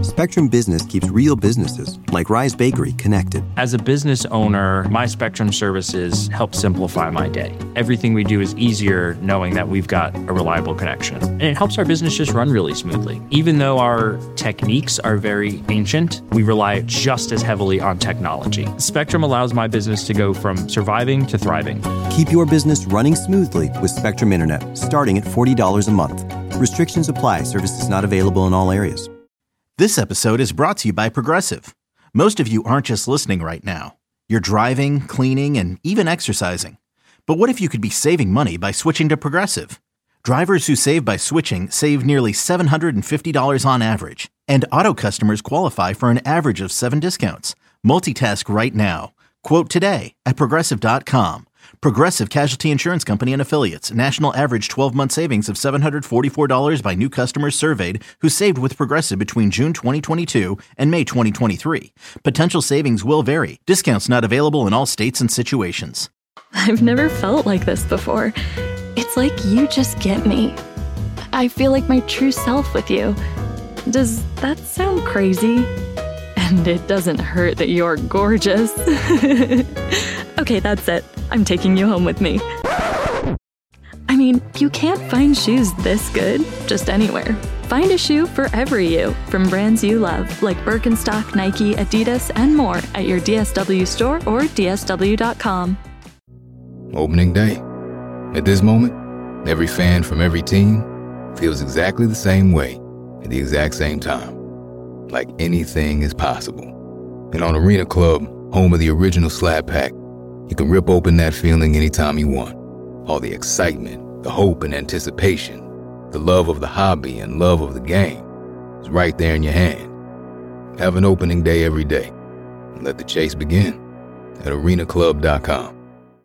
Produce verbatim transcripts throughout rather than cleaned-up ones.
Spectrum Business keeps real businesses, like Rise Bakery, connected. As a business owner, my Spectrum services help simplify my day. Everything we do is easier knowing that we've got a reliable connection. And it helps our business just run really smoothly. Even though our techniques are very ancient, we rely just as heavily on technology. Spectrum allows my business to go from surviving to thriving. Keep your business running smoothly with Spectrum Internet, starting at forty dollars a month. Restrictions apply. Services not available in all areas. This episode is brought to you by Progressive. Most of you aren't just listening right now. You're driving, cleaning, and even exercising. But what if you could be saving money by switching to Progressive? Drivers who save by switching save nearly seven hundred fifty dollars on average. And auto customers qualify for an average of seven discounts. Multitask right now. Quote today at Progressive dot com. Progressive Casualty Insurance Company and Affiliates. National average twelve-month savings of seven hundred forty-four dollars by new customers surveyed who saved with Progressive between June twenty twenty-two and May twenty twenty-three. Potential savings will vary. Discounts not available in all states and situations. I've never felt like this before. It's like you just get me. I feel like my true self with you. Does that sound crazy? And it doesn't hurt that you're gorgeous. Okay, that's it. I'm taking you home with me. I mean, you can't find shoes this good just anywhere. Find a shoe for every you from brands you love, like Birkenstock, Nike, Adidas, and more at your D S W store or D S W dot com. Opening day. At this moment, every fan from every team feels exactly the same way at the exact same time. Like anything is possible. And on Arena Club, home of the original Slab Pack, you can rip open that feeling anytime you want. All the excitement, the hope and anticipation, the love of the hobby and love of the game is right there in your hand. Have an opening day every day. And let the chase begin at arena club dot com.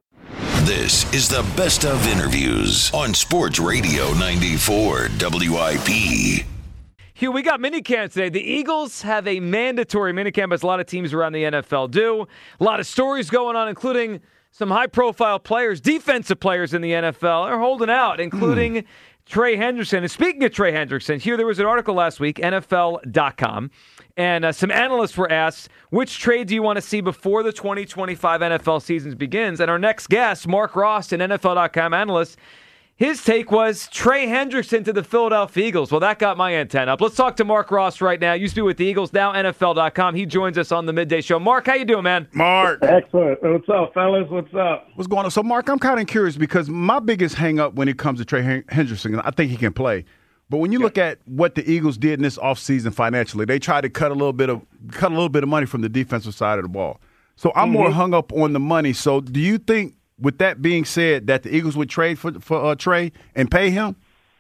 This is the best of interviews on Sports Radio ninety-four W I P. Hugh, we got minicamp today. The Eagles have a mandatory minicamp, as a lot of teams around the N F L do. A lot of stories going on, including some high-profile players, defensive players in the N F L are holding out, including mm. Trey Hendrickson. And speaking of Trey Hendrickson, Hugh, there was an article last week, N F L dot com, and uh, some analysts were asked, which trade do you want to see before the twenty twenty-five N F L season begins? And our next guest, Mark Ross, an N F L dot com analyst, his take was Trey Hendrickson to the Philadelphia Eagles. Well, that got my antenna up. Let's talk to Mark Ross right now. Used to be with the Eagles, now N F L dot com. He joins us on the Midday Show. Mark, how you doing, man? Mark. Excellent. What's up, fellas? What's up? What's going on? So, Mark, I'm kind of curious because my biggest hang-up when it comes to Trey Hendrickson, I think he can play. But when you yeah. look at what the Eagles did in this offseason financially, they tried to cut a little bit of cut a little bit of money from the defensive side of the ball. So I'm mm-hmm. more hung up on the money. So do you think, with that being said, that the Eagles would trade for for uh, Trey and pay him?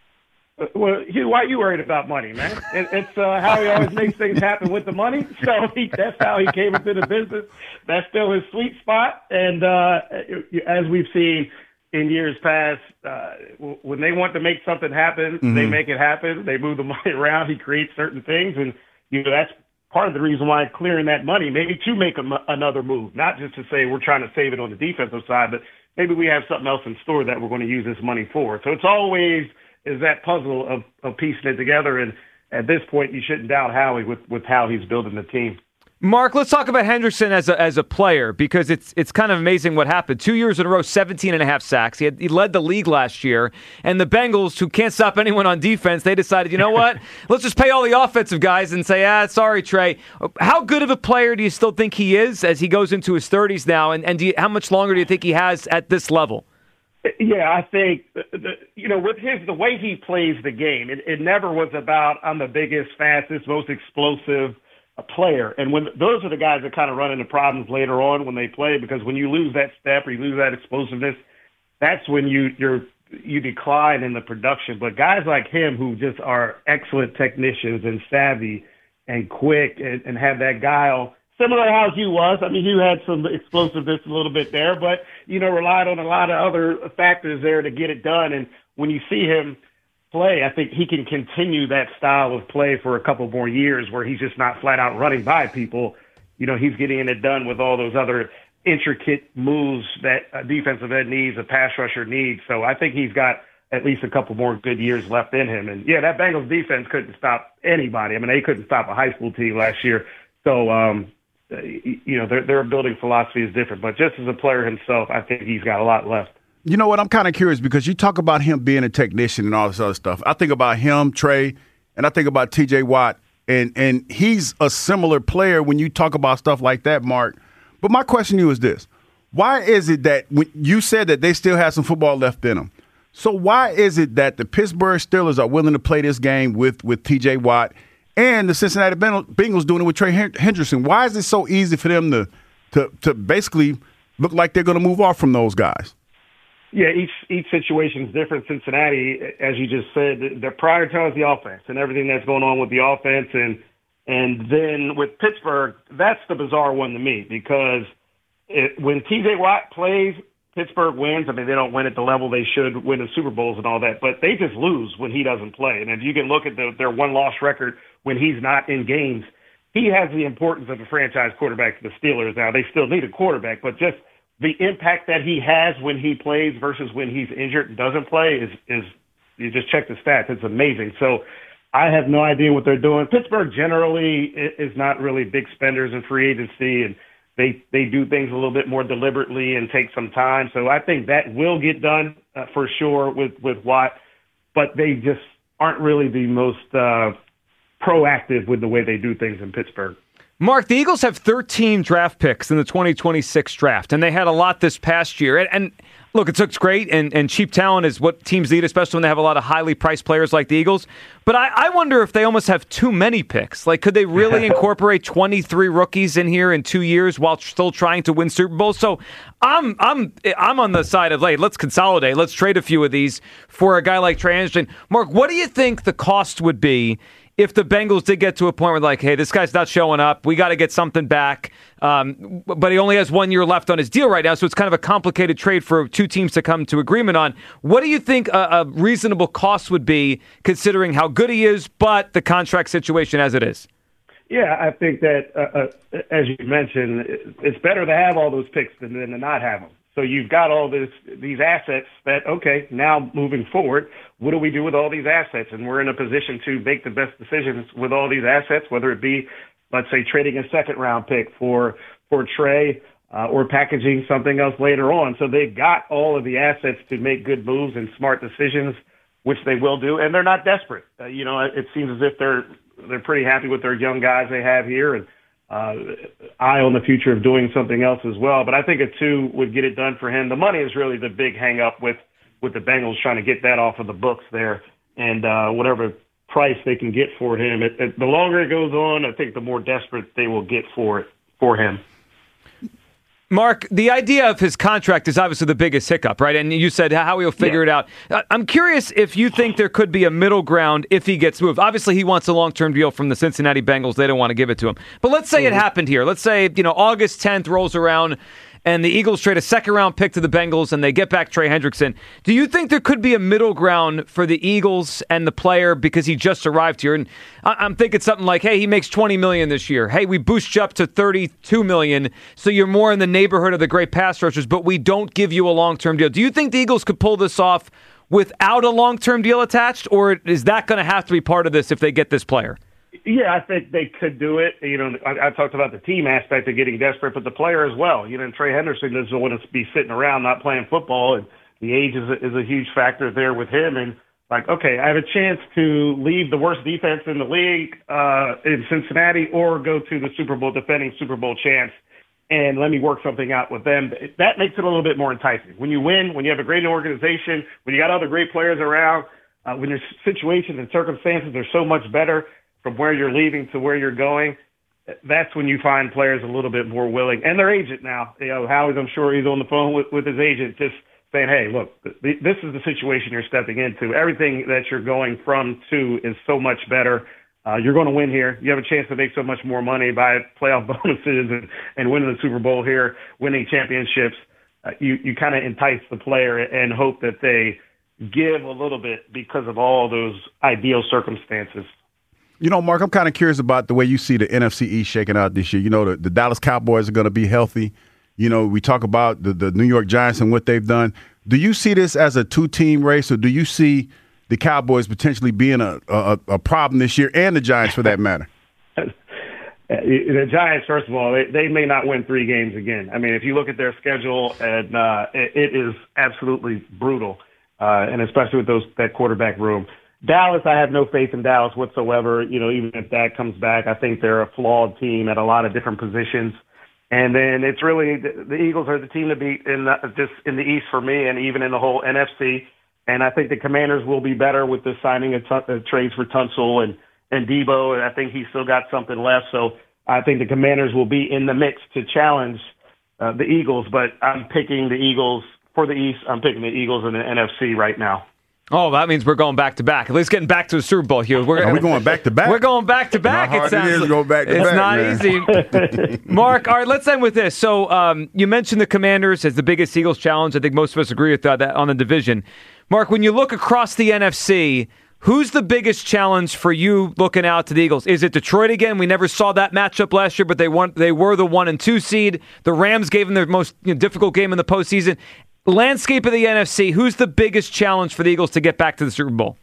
Well, Hugh, why are you worried about money, man? It, it's uh, how he always makes things happen with the money. So he, that's how he came into the business. That's still his sweet spot. And uh, as we've seen in years past, uh, when they want to make something happen, mm-hmm. they make it happen. They move the money around. He creates certain things. And, you know, that's part of the reason why clearing that money, maybe to make a, another move, not just to say we're trying to save it on the defensive side, but maybe we have something else in store that we're going to use this money for. So it's always is that puzzle of, of piecing it together. And at this point, you shouldn't doubt Howie with, with how he's building the team. Mark, let's talk about Hendrickson as a as a player, because it's it's kind of amazing what happened. Two years in a row, seventeen and a half sacks. He had, he led the league last year. And the Bengals, who can't stop anyone on defense, they decided, you know what? Let's just pay all the offensive guys and say, ah, sorry, Trey. How good of a player do you still think he is as he goes into his thirties now? And, and do you, how much longer do you think he has at this level? Yeah, I think, the, you know, with his the way he plays the game, it, it never was about I'm the biggest, fastest, most explosive a player. And when those are the guys that kind of run into problems later on when they play, because when you lose that step or you lose that explosiveness, that's when you you're you decline in the production. But guys like him who just are excellent technicians and savvy and quick and, and have that guile, similar to how Hugh was. I mean, Hugh had some explosiveness a little bit there, but, you know, relied on a lot of other factors there to get it done. And when you see him play, I think he can continue that style of play for a couple more years where he's just not flat out running by people. You know, he's getting it done with all those other intricate moves that a defensive end needs, a pass rusher needs. So I think he's got at least a couple more good years left in him. And, yeah, that Bengals defense couldn't stop anybody. I mean, they couldn't stop a high school team last year. So, um, you know, their, their building philosophy is different. But just as a player himself, I think he's got a lot left. You know what? I'm kind of curious because you talk about him being a technician and all this other stuff. I think about him, Trey, and I think about T J Watt, and and he's a similar player when you talk about stuff like that, Mark. But my question to you is this. Why is it that when you said that they still have some football left in them? So why is it that the Pittsburgh Steelers are willing to play this game with, with T J Watt and the Cincinnati Bengals doing it with Trey Hendrickson? Why is it so easy for them to to, to basically look like they're going to move off from those guys? Yeah, each each situation is different. Cincinnati, as you just said, they're prioritizing the offense and everything that's going on with the offense. And and then with Pittsburgh, that's the bizarre one to me because it, when T J Watt plays, Pittsburgh wins. I mean, they don't win at the level they should win in Super Bowls and all that, but they just lose when he doesn't play. And if you can look at the, their one-loss record when he's not in games, he has the importance of a franchise quarterback to the Steelers. Now, they still need a quarterback, but just the impact that he has when he plays versus when he's injured and doesn't play is, is you just check the stats. It's amazing. So I have no idea what they're doing. Pittsburgh generally is not really big spenders in free agency, and they, they do things a little bit more deliberately and take some time. So I think that will get done uh, for sure with, with Watt, but they just aren't really the most uh, proactive with the way they do things in Pittsburgh. Mark, the Eagles have thirteen draft picks in the twenty twenty-six draft, and they had a lot this past year. And, and look, it looks great, and, and cheap talent is what teams need, especially when they have a lot of highly priced players like the Eagles. But I, I wonder if they almost have too many picks. Like, could they really incorporate twenty-three rookies in here in two years while still trying to win Super Bowls? So I'm I'm I'm on the side of, hey, let's consolidate. Let's trade a few of these for a guy like Trey Hendrickson. Mark, what do you think the cost would be if the Bengals did get to a point where, like, hey, this guy's not showing up, we got to get something back, um, but he only has one year left on his deal right now, so it's kind of a complicated trade for two teams to come to agreement on. What do you think a, a reasonable cost would be, considering how good he is, but the contract situation as it is? Yeah, I think that, uh, uh, as you mentioned, it's better to have all those picks than, than to not have them. So you've got all this, these assets that, okay, now moving forward, what do we do with all these assets? And we're in a position to make the best decisions with all these assets, whether it be, let's say, trading a second-round pick for for Trey uh, or packaging something else later on. So they've got all of the assets to make good moves and smart decisions, which they will do, and they're not desperate. Uh, you know, it seems as if they're they're pretty happy with their young guys they have here, and Uh, eye on the future of doing something else as well. But I think a two would get it done for him. The money is really the big hang-up with, with the Bengals trying to get that off of the books there. And uh, whatever price they can get for him, it, it, the longer it goes on, I think the more desperate they will get for it for him. Mark, the idea of his contract is obviously the biggest hiccup, right? And you said how he'll figure yeah. it out. I'm curious if you think there could be a middle ground if he gets moved. Obviously, he wants a long-term deal from the Cincinnati Bengals. They don't want to give it to him. But let's say mm-hmm. it happened here. Let's say, you know, August tenth rolls around and the Eagles trade a second-round pick to the Bengals and they get back Trey Hendrickson. Do you think there could be a middle ground for the Eagles and the player because he just arrived here? And I'm thinking something like, hey, he makes twenty million dollars this year. Hey, we boost you up to thirty-two million dollars, so you're more in the neighborhood of the great pass rushers, but we don't give you a long-term deal. Do you think the Eagles could pull this off without a long-term deal attached, or is that going to have to be part of this if they get this player? Yeah, I think they could do it. You know, I, I talked about the team aspect of getting desperate, but the player as well. You know, Trey Hendrickson doesn't want to be sitting around not playing football, and the age is a, is a huge factor there with him. And like, okay, I have a chance to leave the worst defense in the league uh, in Cincinnati, or go to the Super Bowl defending Super Bowl champs, and let me work something out with them. That makes it a little bit more enticing. When you win, when you have a great organization, when you got other great players around, uh, when your situations and circumstances are so much better from where you're leaving to where you're going, that's when you find players a little bit more willing. And their agent now, you know, Howie's, I'm sure he's on the phone with, with his agent just saying, hey, look, th- this is the situation you're stepping into. Everything that you're going from to is so much better. Uh, you're going to win here. You have a chance to make so much more money by playoff bonuses and, and winning the Super Bowl here, winning championships. Uh, you you kind of entice the player and hope that they give a little bit because of all those ideal circumstances. You know, Mark, I'm kind of curious about the way you see the N F C East shaking out this year. You know, the, the Dallas Cowboys are going to be healthy. You know, we talk about the, the New York Giants and what they've done. Do you see this as a two-team race, or do you see the Cowboys potentially being a, a, a problem this year, and the Giants for that matter? The Giants, first of all, they, they may not win three games again. I mean, if you look at their schedule, and uh, it, it is absolutely brutal, uh, and especially with those that quarterback room. Dallas, I have no faith in Dallas whatsoever. You know, even if Dak comes back, I think they're a flawed team at a lot of different positions. And then it's really the, the Eagles are the team to beat in the, just in the East for me, and even in the whole N F C. And I think the Commanders will be better with the signing of, t- of trades for Tunsil and and Debo, and I think he's still got something left. So I think the Commanders will be in the mix to challenge uh, the Eagles. But I'm picking the Eagles for the East. I'm picking the Eagles in the N F C right now. Oh, that means we're going back to back. At least getting back to the Super Bowl here. We're, Are we going back to back? We're going back to back. How hard it sounds it is to go back to it's back, not man. easy. Mark, all right, let's end with this. So um, you mentioned the Commanders as the biggest Eagles challenge. I think most of us agree with that, that on the division. Mark, when you look across the N F C, who's the biggest challenge for you looking out to the Eagles? Is it Detroit again? We never saw that matchup last year, but they won, they were the one and two seed. The Rams gave them their most you know, difficult game in the postseason. Landscape of the N F C, who's the biggest challenge for the Eagles to get back to the Super Bowl?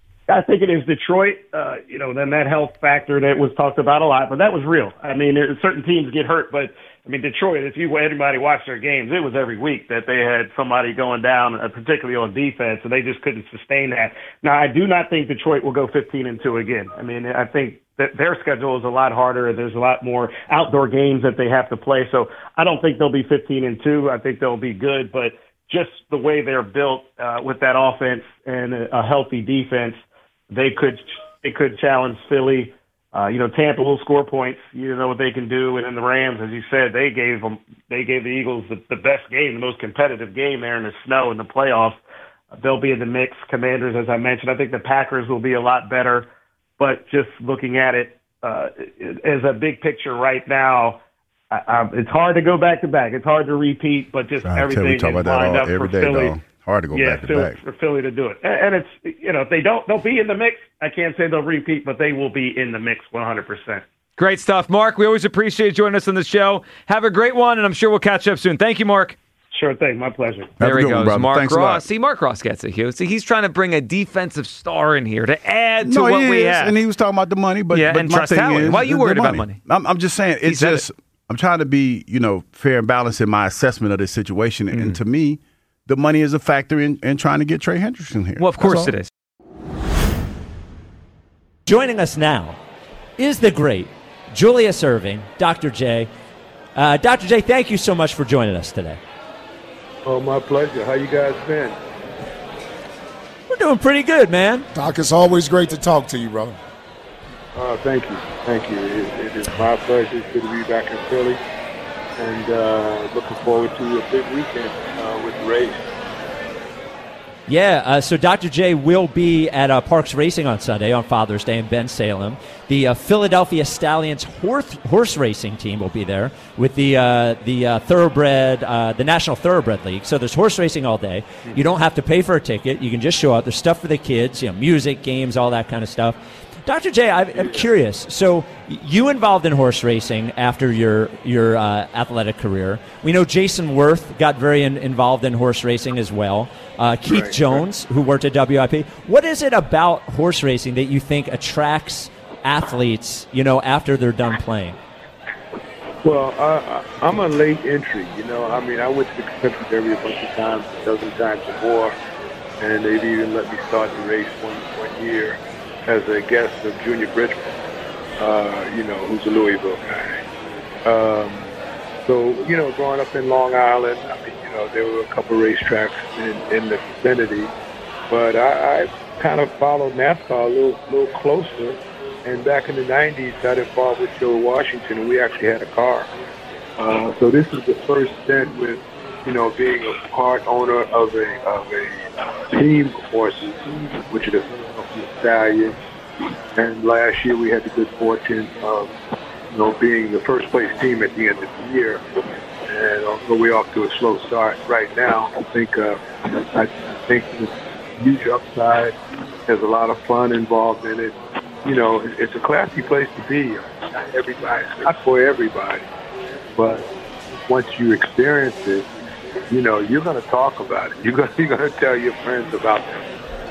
I think it is Detroit. Uh, you know, then that health factor that was talked about a lot, but that was real. I mean, there, certain teams get hurt, but I mean, Detroit, if you everybody watched their games, it was every week that they had somebody going down, uh, particularly on defense, and they just couldn't sustain that. Now, I do not think Detroit will go fifteen and two again. I mean, I think that their schedule is a lot harder. There's a lot more outdoor games that they have to play, so I don't think they'll be fifteen and two. I think they'll be good, but just the way they're built uh, with that offense and a, a healthy defense, they could they could challenge Philly. Uh, you know, Tampa will score points. You know what they can do. And then the Rams, as you said, they gave them they gave the Eagles the, the best game, the most competitive game there in the snow in the playoffs. Uh, they'll be in the mix. Commanders, as I mentioned, I think the Packers will be a lot better. But just looking at it uh, as a big picture right now, I, I, it's hard to go back to back. It's hard to repeat, but just I everything we talk is about that lined all, up every for day, Philly. though. Hard to go yeah, back to Philly, back. for Philly to do it. And it's, you know, if they don't, they'll be in the mix. I can't say they'll repeat, but they will be in the mix one hundred percent. Great stuff. Mark, we always appreciate joining us on the show. Have a great one, and I'm sure we'll catch up soon. Thank you, Mark. Sure thing. My pleasure. There he goes. One, Mark Thanks Ross. See, Mark Ross gets it, Hugh. See, he's trying to bring a defensive star in here to add to no, what he we is, have. and he was talking about the money, but, yeah, but and my Trust thing Howard. is, Why are you the worried money. about money? I'm, I'm just saying, it's said just, it. I'm trying to be, you know, fair and balanced in my assessment of this situation. Mm. And to me, the money is a factor in, in trying to get Trey Hendrickson here. Well, of course it is. Joining us now is the great Julius Erving, Doctor J. Uh, Doctor J, thank you so much for joining us today. Oh, my pleasure. How you guys been? We're doing pretty good, man. Doc, it's always great to talk to you, brother. Uh, thank you. Thank you. It, it is my pleasure. It's good to be back in Philly. And uh, looking forward to a big weekend uh, with the race. Yeah, uh, so Doctor J will be at uh, Parks Racing on Sunday on Father's Day in Bensalem. The uh, Philadelphia Stallions horse, horse racing team will be there with the uh, the uh, thoroughbred, uh, the National Thoroughbred League. So there's horse racing all day. You don't have to pay for a ticket. You can just show up. There's stuff for the kids, you know, music, games, all that kind of stuff. Doctor J, I'm curious. So you involved in horse racing after your your uh, athletic career. We know Jason Worth got very in, involved in horse racing as well. Uh, Keith right, Jones, right. who worked at W I P. What is it about horse racing that you think attracts athletes, you know, after they're done playing? Well, uh, I'm a late entry. You know, I mean, I went to the Kentucky Derby a bunch of times, a dozen times or more, and they've even let me start the race one one year as a guest of Junior Bridgman, uh, you know, who's a Louisville guy. Um, so, you know, growing up in Long Island, I mean, you know, there were a couple racetracks in, in the vicinity, but I, I kind of followed NASCAR a little, little closer. And back in the nineties, got involved with Joe Washington, and we actually had a car. Uh, so this is the first stint with, you know, being a part owner of a of a uh, team of horses, which are the Philadelphia Stallions. And last year we had the good fortune of, you know, being the first place team at the end of the year. And although we're off to a slow start right now, I think uh, I think there's huge upside. There's a lot of fun involved in it. You know, it's a classy place to be. Not everybody, not for everybody, but once you experience it, you know, you're going to talk about it. You're going you're going to tell your friends about them.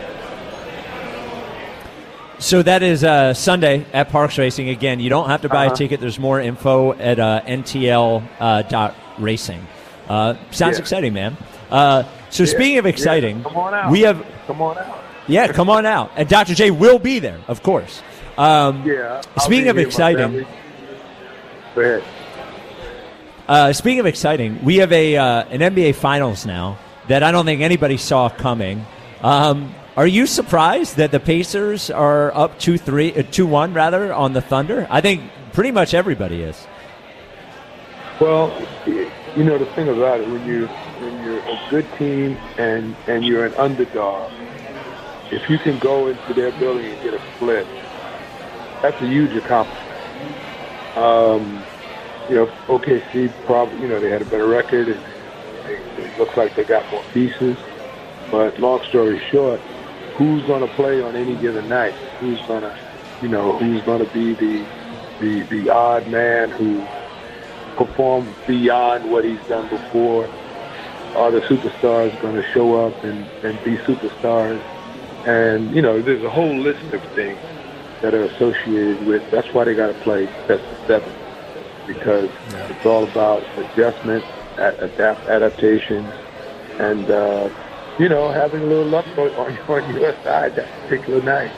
So that is uh, Sunday at Parks Racing. Again, you don't have to buy Uh-huh. a ticket. There's more info at uh, N T L dot racing. Uh, sounds Yeah. exciting, man. Uh, so Yeah. speaking of exciting, Yeah. Come on out. we have Come on out. yeah, come on out, and Doctor J will be there, of course. Um, Yeah. I'll speaking be of here, my exciting, family. Go ahead. uh, speaking of exciting, we have a uh, an N B A Finals now that I don't think anybody saw coming. Um, Are you surprised that the Pacers are up two three, uh, two one rather on the Thunder? I think pretty much everybody is. Well, you know the thing about it, when you when you're a good team and and you're an underdog, if you can go into their building and get a split, that's a huge accomplishment. Um, you know, O K C probably, you know, they had a better record, and they, it looks like they got more pieces. But long story short, who's going to play on any given night? Who's going to, you know, who's going to be the, the the odd man who performs beyond what he's done before? Are the superstars going to show up and, and be superstars? And, you know, there's a whole list of things that are associated with, that's why they got to play best of seven, because yeah. it's all about adjustment, adapt, adaptation, and, uh, you know, having a little luck on, on your side that particular night.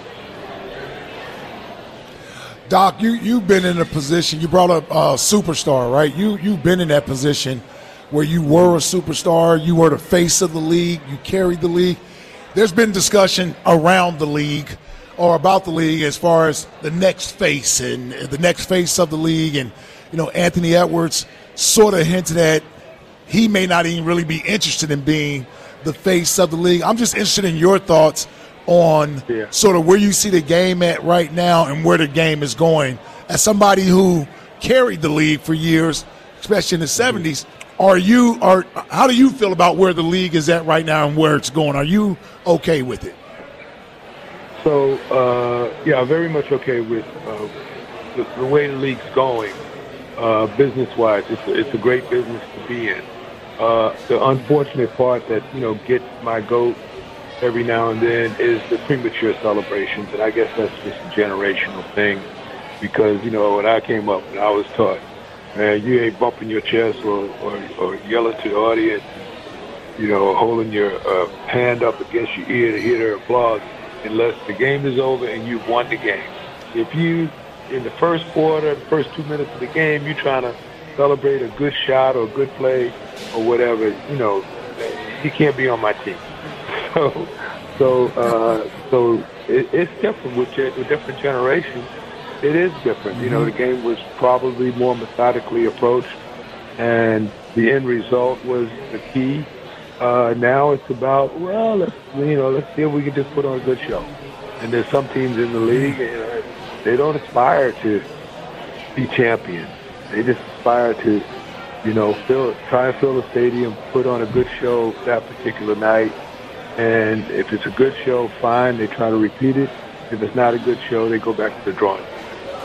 Doc, you, you've been in a position, you brought up uh, superstar, right? You, you've been in that position where you were a superstar, you were the face of the league, you carried the league. There's been discussion around the league or about the league as far as the next face and the next face of the league. And, you know, Anthony Edwards sort of hinted at he may not even really be interested in being the face of the league. I'm just interested in your thoughts on yeah. sort of where you see the game at right now and where the game is going. As somebody who carried the league for years, especially in the seventies, are you are how do you feel about where the league is at right now and where it's going? Are you okay with it? So, uh, yeah, very much okay with uh, the, the way the league's going, uh, business-wise. It's a, it's a great business to be in. Uh, the unfortunate part that, you know, gets my goat every now and then is the premature celebrations, and I guess that's just a generational thing because, you know, when I came up and I was taught, man, you ain't bumping your chest or, or, or yelling to the audience, you know, holding your uh, hand up against your ear to hear their applause unless the game is over and you've won the game. If you, in the first quarter, the first two minutes of the game, you're trying to celebrate a good shot or a good play or whatever, you know, you can't be on my team. So, so, uh, so it, it's different with, with different generations. It is different. You know, the game was probably more methodically approached, and the end result was the key. Uh, now it's about, well, let's, you know, let's see if we can just put on a good show. And there's some teams in the league, you know, they don't aspire to be champions. They just aspire to, you know, fill, try and fill the stadium, put on a good show that particular night. And if it's a good show, fine, they try to repeat it. If it's not a good show, they go back to the drawing board.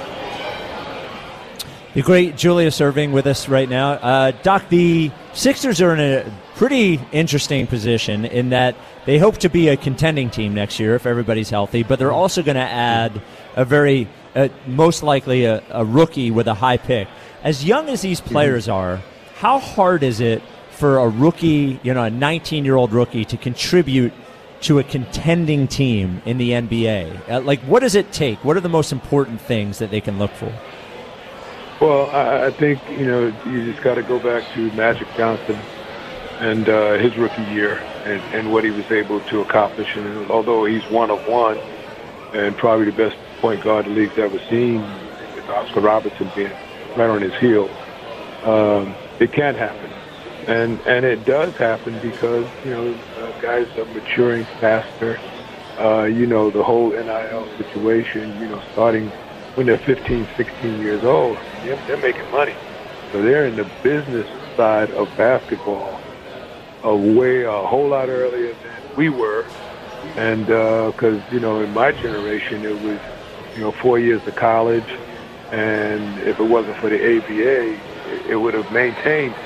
The great Julius Erving with us right now. Uh, Doc, the Sixers are in a pretty interesting position in that they hope to be a contending team next year if everybody's healthy, but they're also going to add a very, uh, most likely a, a rookie with a high pick. As young as these players mm-hmm. are, how hard is it for a rookie, you know, a nineteen-year-old rookie to contribute to a contending team in the N B A? Uh, like, what does it take? What are the most important things that they can look for? Well, I, I think, you know, you just got to go back to Magic Johnson and uh, his rookie year and, and what he was able to accomplish. And although he's one of one and probably the best point guard the league's ever seen, with Oscar Robertson being right on his heels, um, it can happen. And and it does happen because, you know, uh, guys are maturing faster. Uh, you know, the whole N I L situation, you know, starting when they're fifteen, sixteen years old, they're, they're making money. So they're in the business side of basketball a way, a whole lot earlier than we were. And because, uh, you know, in my generation, it was, you know, four years of college. And if it wasn't for the A B A, it, it would have maintained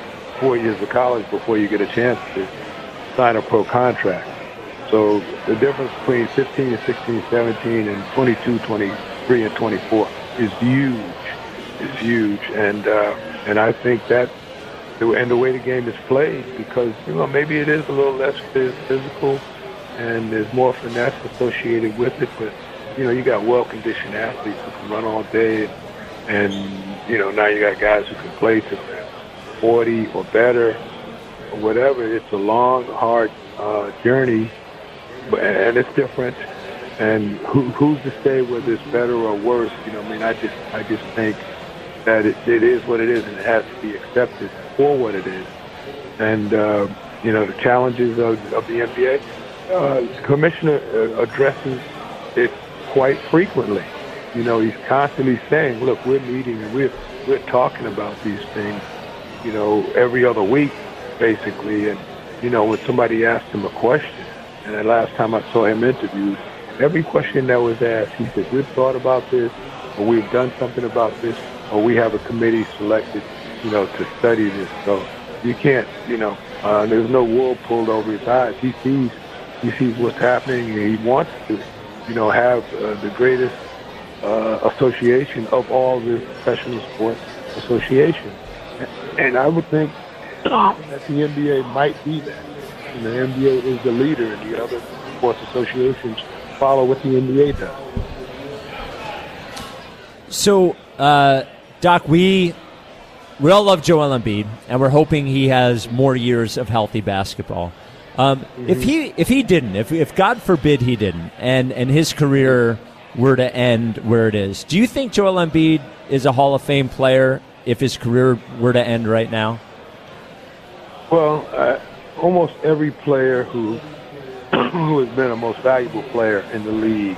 four years of college before you get a chance to sign a pro contract. So the difference between fifteen and sixteen, seventeen, and twenty-two, twenty-three, and twenty-four is huge. It's huge, and uh, and I think that, and the way the game is played, because you know maybe it is a little less physical, and there's more finesse associated with it. But you know you got well-conditioned athletes who can run all day, and you know now you got guys who can play to forty or better, or whatever. It's a long, hard uh, journey. And it's different, and who, who's to say whether it's better or worse? You know, I mean, I just, I just think that it, it is what it is, and it has to be accepted for what it is. And uh, you know, the challenges of, of the N B A, uh, the commissioner uh, addresses it quite frequently. You know, he's constantly saying, "Look, we're meeting and we're we're talking about these things." You know, every other week, basically. And you know, when somebody asked him a question. And the last time I saw him interviewed, every question that was asked, he said, we've thought about this, or we've done something about this, or we have a committee selected, you know, to study this. So you can't, you know, uh, there's no wool pulled over his eyes. He sees, he sees what's happening, and he wants to, you know, have uh, the greatest uh, association of all the professional sports associations. And I would think that the N B A might be that. And the N B A is the leader, and the other sports associations follow what the N B A does. So, uh, Doc, we we all love Joel Embiid, and we're hoping he has more years of healthy basketball. Um, mm-hmm. If he if he didn't, if if God forbid he didn't, and and his career were to end where it is, do you think Joel Embiid is a Hall of Fame player if his career were to end right now? Well. Uh, Almost every player who who has been a most valuable player in the league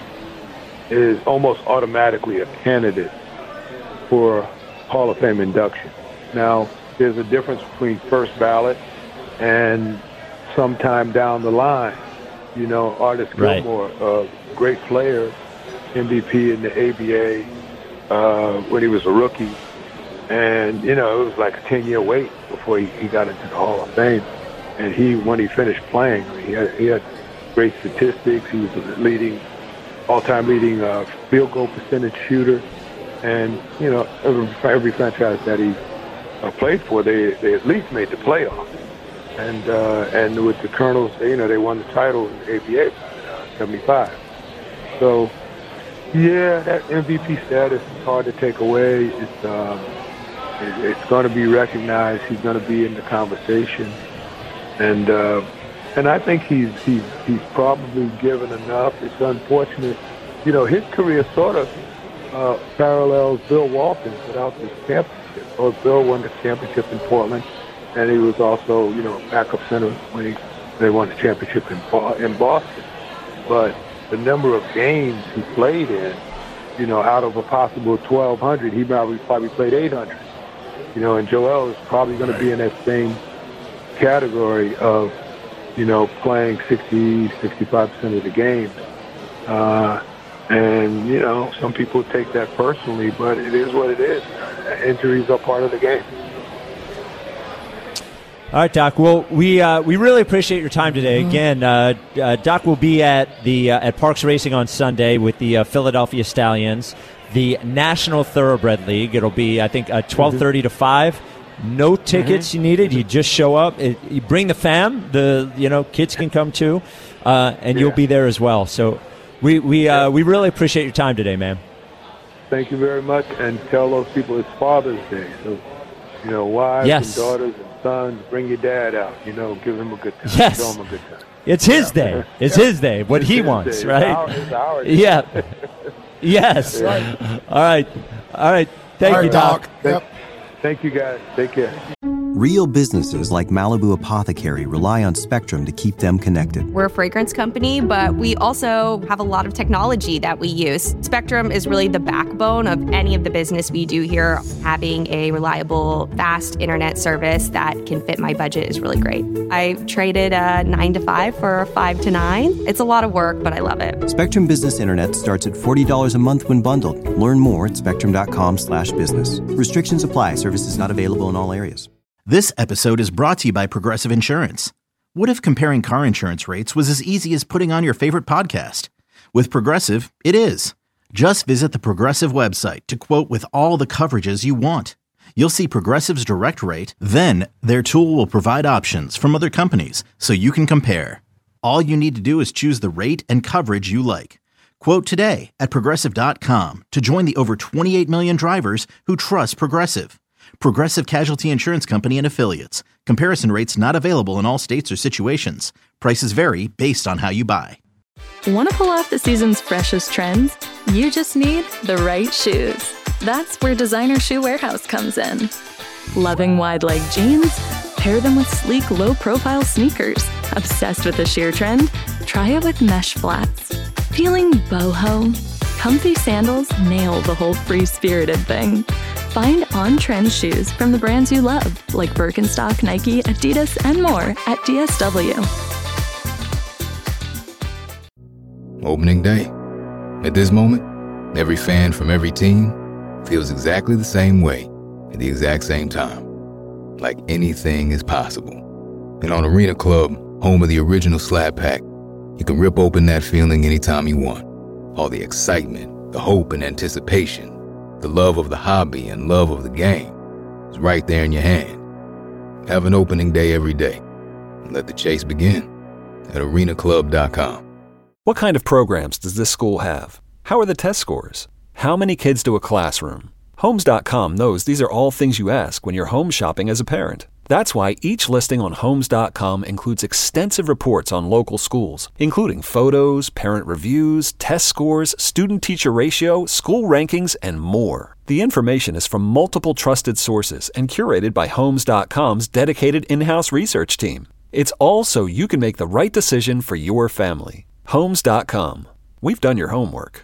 is almost automatically a candidate for Hall of Fame induction. Now, there's a difference between first ballot and sometime down the line. You know, Artis Gilmore, a right. uh, great player, M V P in the A B A uh, when he was a rookie. And, you know, it was like a ten-year wait before he, he got into the Hall of Fame. And he, when he finished playing, he had, he had great statistics. He was the leading, all-time leading uh, field goal percentage shooter. And, you know, every, every franchise that he uh, played for, they, they at least made the playoffs. And uh, and with the Colonels, you know, they won the title in the A B A in uh, seventy-five. So, yeah, that M V P status is hard to take away. It's, um, it, it's going to be recognized. He's going to be in the conversation. And uh, and I think he's he's he's probably given enough. It's unfortunate, you know. His career sort of uh, parallels Bill Walton without this championship. Or Bill won the championship in Portland, and he was also, you know, backup center when he, they won the championship in in Boston. But the number of games he played in, you know, out of a possible twelve hundred, he probably probably played eight hundred. You know, and Joel is probably going to be in that same category of, you know, playing sixty, sixty-five percent of the games. Uh, and, you know, some people take that personally, but it is what it is. Injuries are part of the game. All right, Doc. Well, we uh, we really appreciate your time today. Again, uh, uh, Doc will be at the uh, at Parks Racing on Sunday with the uh, Philadelphia Stallions, the National Thoroughbred League. It'll be, I think, uh, twelve thirty to five. No tickets mm-hmm. you needed. You just show up. It, you bring the fam. The you know kids can come too, uh, and yeah. you'll be there as well. So we we uh, we really appreciate your time today, man. Thank you very much, and tell those people it's Father's Day. So you know, wives yes. and daughters and sons, bring your dad out. You know, give him a good time. Yes, show him a good time. It's his yeah. day. It's yeah. his day. What it's he wants, day. right? It's our, it's our day. Yeah. Yes. Yeah. All right. All right. Thank All you, right, Doc. Doc. Yep. Thank you, guys. Take care. Real businesses like Malibu Apothecary rely on Spectrum to keep them connected. We're a fragrance company, but we also have a lot of technology that we use. Spectrum is really the backbone of any of the business we do here. Having a reliable, fast internet service that can fit my budget is really great. I traded a nine to five for a five to nine. It's a lot of work, but I love it. Spectrum Business Internet starts at forty dollars a month when bundled. Learn more at spectrum dot com slash business. Restrictions apply. Services not available in all areas. This episode is brought to you by Progressive Insurance. What if comparing car insurance rates was as easy as putting on your favorite podcast? With Progressive, it is. Just visit the Progressive website to quote with all the coverages you want. You'll see Progressive's direct rate, then their tool will provide options from other companies so you can compare. All you need to do is choose the rate and coverage you like. Quote today at Progressive dot com to join the over twenty-eight million drivers who trust Progressive. Progressive Casualty Insurance Company and Affiliates. Comparison rates not available in all states or situations. Prices vary based on how you buy. Want to pull off the season's freshest trends? You just need the right shoes. That's where Designer Shoe Warehouse comes in. Loving wide leg jeans? Pair them with sleek, low-profile sneakers. Obsessed with the sheer trend? Try it with mesh flats. Feeling boho? Comfy sandals nail the whole free-spirited thing. Find on-trend shoes from the brands you love, like Birkenstock, Nike, Adidas, and more at D S W. Opening day. At this moment, every fan from every team feels exactly the same way at the exact same time. Like anything is possible. And on Arena Club, home of the original Slab Pack, you can rip open that feeling anytime you want. All the excitement, the hope and anticipation, the love of the hobby and love of the game is right there in your hand. Have an opening day every day and let the chase begin at arena club dot com. What kind of programs does this school have? How are the test scores? How many kids do a classroom? Homes dot com knows these are all things you ask when you're home shopping as a parent. That's why each listing on Homes dot com includes extensive reports on local schools, including photos, parent reviews, test scores, student-teacher ratio, school rankings, and more. The information is from multiple trusted sources and curated by Homes dot com's dedicated in-house research team. It's all so you can make the right decision for your family. Homes dot com. We've done your homework.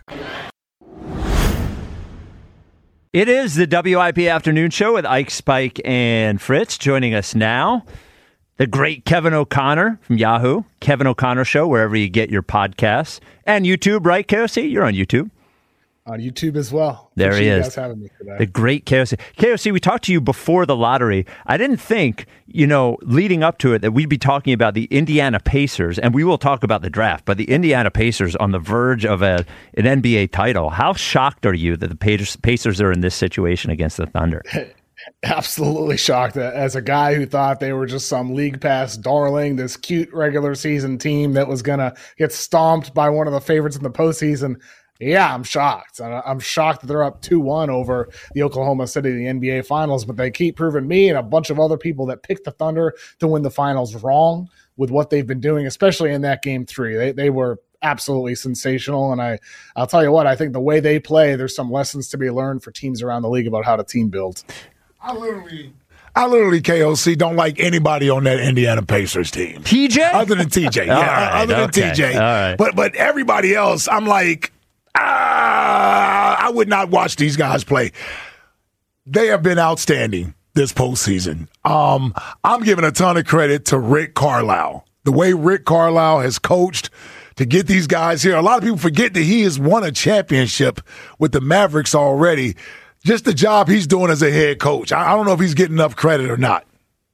It is the W I P Afternoon Show with Ike, Spike, and Fritz. Joining us now, the great Kevin O'Connor from Yahoo. Kevin O'Connor Show, wherever you get your podcasts. And YouTube, right, K O C? You're on YouTube. On YouTube as well. There Appreciate he you is. guys having me today. The great K O C. K O C, we talked to you before the lottery. I didn't think, you know, leading up to it, that we'd be talking about the Indiana Pacers, and we will talk about the draft, but the Indiana Pacers on the verge of a, an N B A title. How shocked are you that the Pacers, Pacers are in this situation against the Thunder? Absolutely shocked. As a guy who thought they were just some league pass darling, this cute regular season team that was going to get stomped by one of the favorites in the postseason. Yeah, I'm shocked. I'm shocked that they're up two one over the Oklahoma City in the N B A Finals, but they keep proving me and a bunch of other people that picked the Thunder to win the Finals wrong with what they've been doing, especially in that game three. They they were absolutely sensational, and I, I'll tell you what, I think the way they play, there's some lessons to be learned for teams around the league about how to team build. I literally... I literally, K O C, don't like anybody on that Indiana Pacers team. T J? Other than T J. Yeah, right, other than okay. T J. All right. But, but everybody else, I'm like, ah, I would not watch these guys play. They have been outstanding this postseason. Um, I'm giving a ton of credit to Rick Carlisle. The way Rick Carlisle has coached to get these guys here. A lot of people forget that he has won a championship with the Mavericks already. Just the job he's doing as a head coach. I, I don't know if he's getting enough credit or not.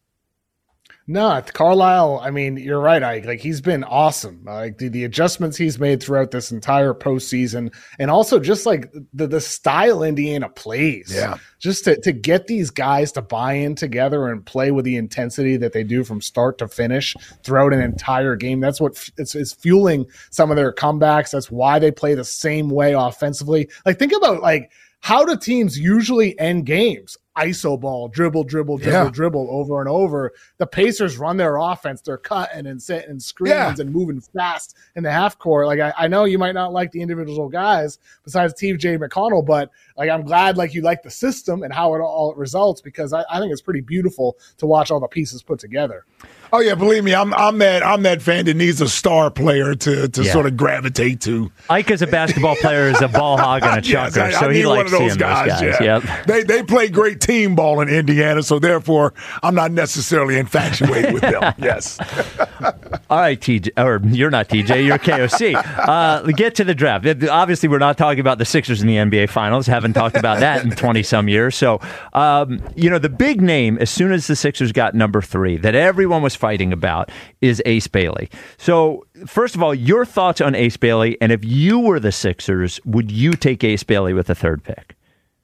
No, Carlisle, I mean, you're right, Ike. Like, he's been awesome. Like, the, the adjustments he's made throughout this entire postseason, and also just, like, the, the style Indiana plays. Yeah. Just to, to get these guys to buy in together and play with the intensity that they do from start to finish throughout an entire game. That's what it's, it's fueling some of their comebacks. That's why they play the same way offensively. Like, think about, like, how do teams usually end games? I S O ball, dribble, dribble, dribble, yeah. dribble over and over. The Pacers run their offense. They're cutting and setting screens yeah. and moving fast in the half court. Like, I, I know you might not like the individual guys besides T J McConnell, but like, I'm glad like you like the system and how it all results, because I, I think it's pretty beautiful to watch all the pieces put together. Oh yeah, believe me, I'm I'm that I'm that fan that needs a star player to to yeah. sort of gravitate to. Ike is a basketball player, is a ball hog and a chucker, yes, I, I so he likes those seeing guys, those guys. Yeah. Yep. They they play great team ball in Indiana, so therefore I'm not necessarily infatuated with them. Yes. All right, T J, or you're not T J, you're K O C. Uh, get to the draft. Obviously, we're not talking about the Sixers in the N B A Finals. Haven't talked about that in twenty-some years. So, um, you know, the big name, as soon as the Sixers got number three, that everyone was fighting about is Ace Bailey. So, first of all, your thoughts on Ace Bailey, and if you were the Sixers, would you take Ace Bailey with the third pick?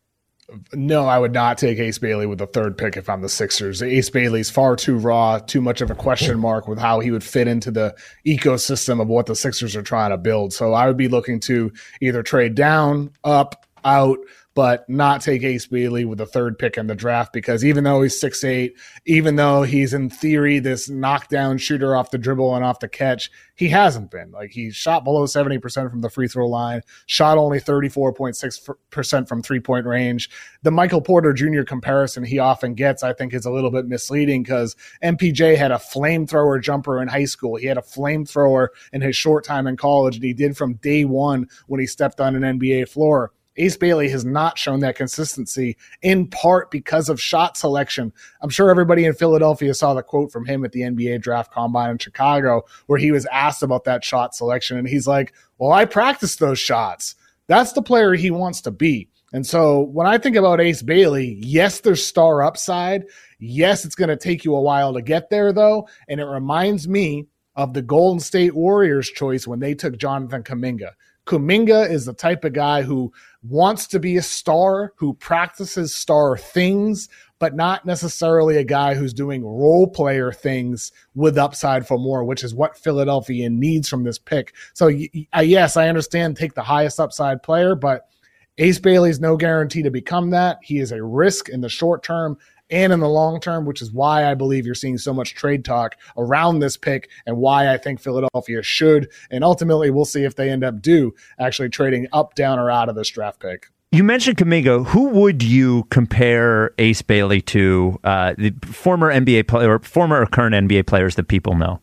No, I would not take Ace Bailey with the third pick if I'm the Sixers. Ace Bailey's far too raw, too much of a question mark with how he would fit into the ecosystem of what the Sixers are trying to build. So I would be looking to either trade down, up, out, but not take Ace Bailey with the third pick in the draft, because even though he's six eight, even though he's in theory this knockdown shooter off the dribble and off the catch, he hasn't been. Like, he shot below seventy percent from the free throw line, shot only thirty-four point six percent from three-point range. The Michael Porter Junior comparison he often gets, I think, is a little bit misleading, because M P J had a flamethrower jumper in high school. He had a flamethrower in his short time in college, and he did from day one when he stepped on an N B A floor. Ace Bailey has not shown that consistency, in part because of shot selection. I'm sure everybody in Philadelphia saw the quote from him at the N B A Draft Combine in Chicago, where he was asked about that shot selection, and he's like, well, I practiced those shots. That's the player he wants to be. And so when I think about Ace Bailey, yes, there's star upside. Yes, it's going to take you a while to get there, though, and it reminds me of the Golden State Warriors choice when they took Jonathan Kuminga. Kuminga is the type of guy who wants to be a star, who practices star things, but not necessarily a guy who's doing role player things with upside for more, which is what Philadelphia needs from this pick. So, yes, I understand take the highest upside player, but Ace Bailey's no guarantee to become that. He is a risk in the short term and in the long term, which is why I believe you're seeing so much trade talk around this pick, and why I think Philadelphia should, and ultimately we'll see if they end up do, actually trading up, down, or out of this draft pick. You mentioned Kuminga. Who would you compare Ace Bailey to, uh, the former N B A player, or former or current N B A players that people know?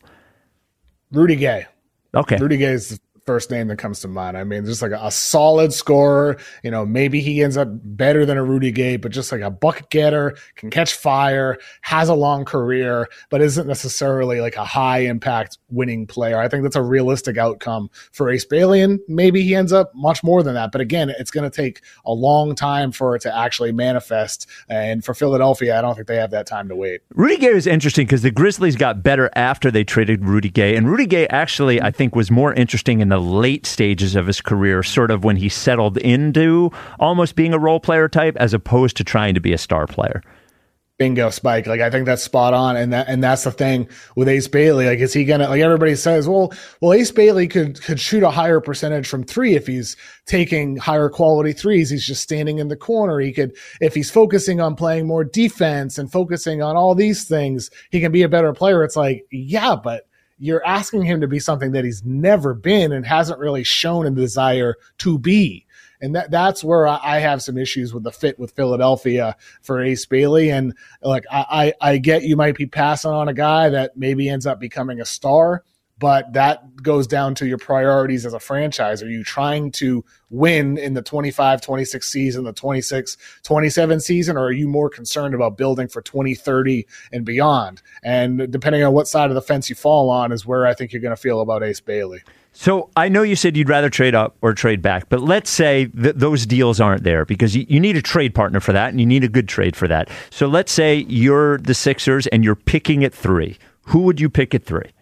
Rudy Gay. Okay. Rudy Gay is first name that comes to mind. I mean, just like a, a solid scorer. You know, maybe he ends up better than a Rudy Gay, but just like a bucket getter, can catch fire, has a long career, but isn't necessarily like a high impact winning player. I think that's a realistic outcome for Ace Bailey, and maybe he ends up much more than that. But again, it's going to take a long time for it to actually manifest. And for Philadelphia, I don't think they have that time to wait. Rudy Gay was interesting because the Grizzlies got better after they traded Rudy Gay. And Rudy Gay actually, I think, was more interesting in the late stages of his career, sort of when he settled into almost being a role player type as opposed to trying to be a star player. Bingo, Spike. Like, I think that's spot on. And that, and that's the thing with Ace Bailey. Like, is he going to, like everybody says, well, well, Ace Bailey could, could shoot a higher percentage from three if he's taking higher quality threes. He's just standing in the corner. He could, if he's focusing on playing more defense and focusing on all these things, he can be a better player. It's like, yeah, but you're asking him to be something that he's never been and hasn't really shown a desire to be. And that that's where I have some issues with the fit with Philadelphia for Ace Bailey. And like, I, I, I get you might be passing on a guy that maybe ends up becoming a star, but that goes down to your priorities as a franchise. Are you trying to win in the twenty-five twenty-six season, the twenty-six twenty-seven season, or are you more concerned about building for twenty thirty and beyond? And depending on what side of the fence you fall on is where I think you're going to feel about Ace Bailey. So I know you said you'd rather trade up or trade back, but let's say that those deals aren't there because you, you need a trade partner for that, and you need a good trade for that. So let's say you're the Sixers and you're picking at three. Who would you pick at three?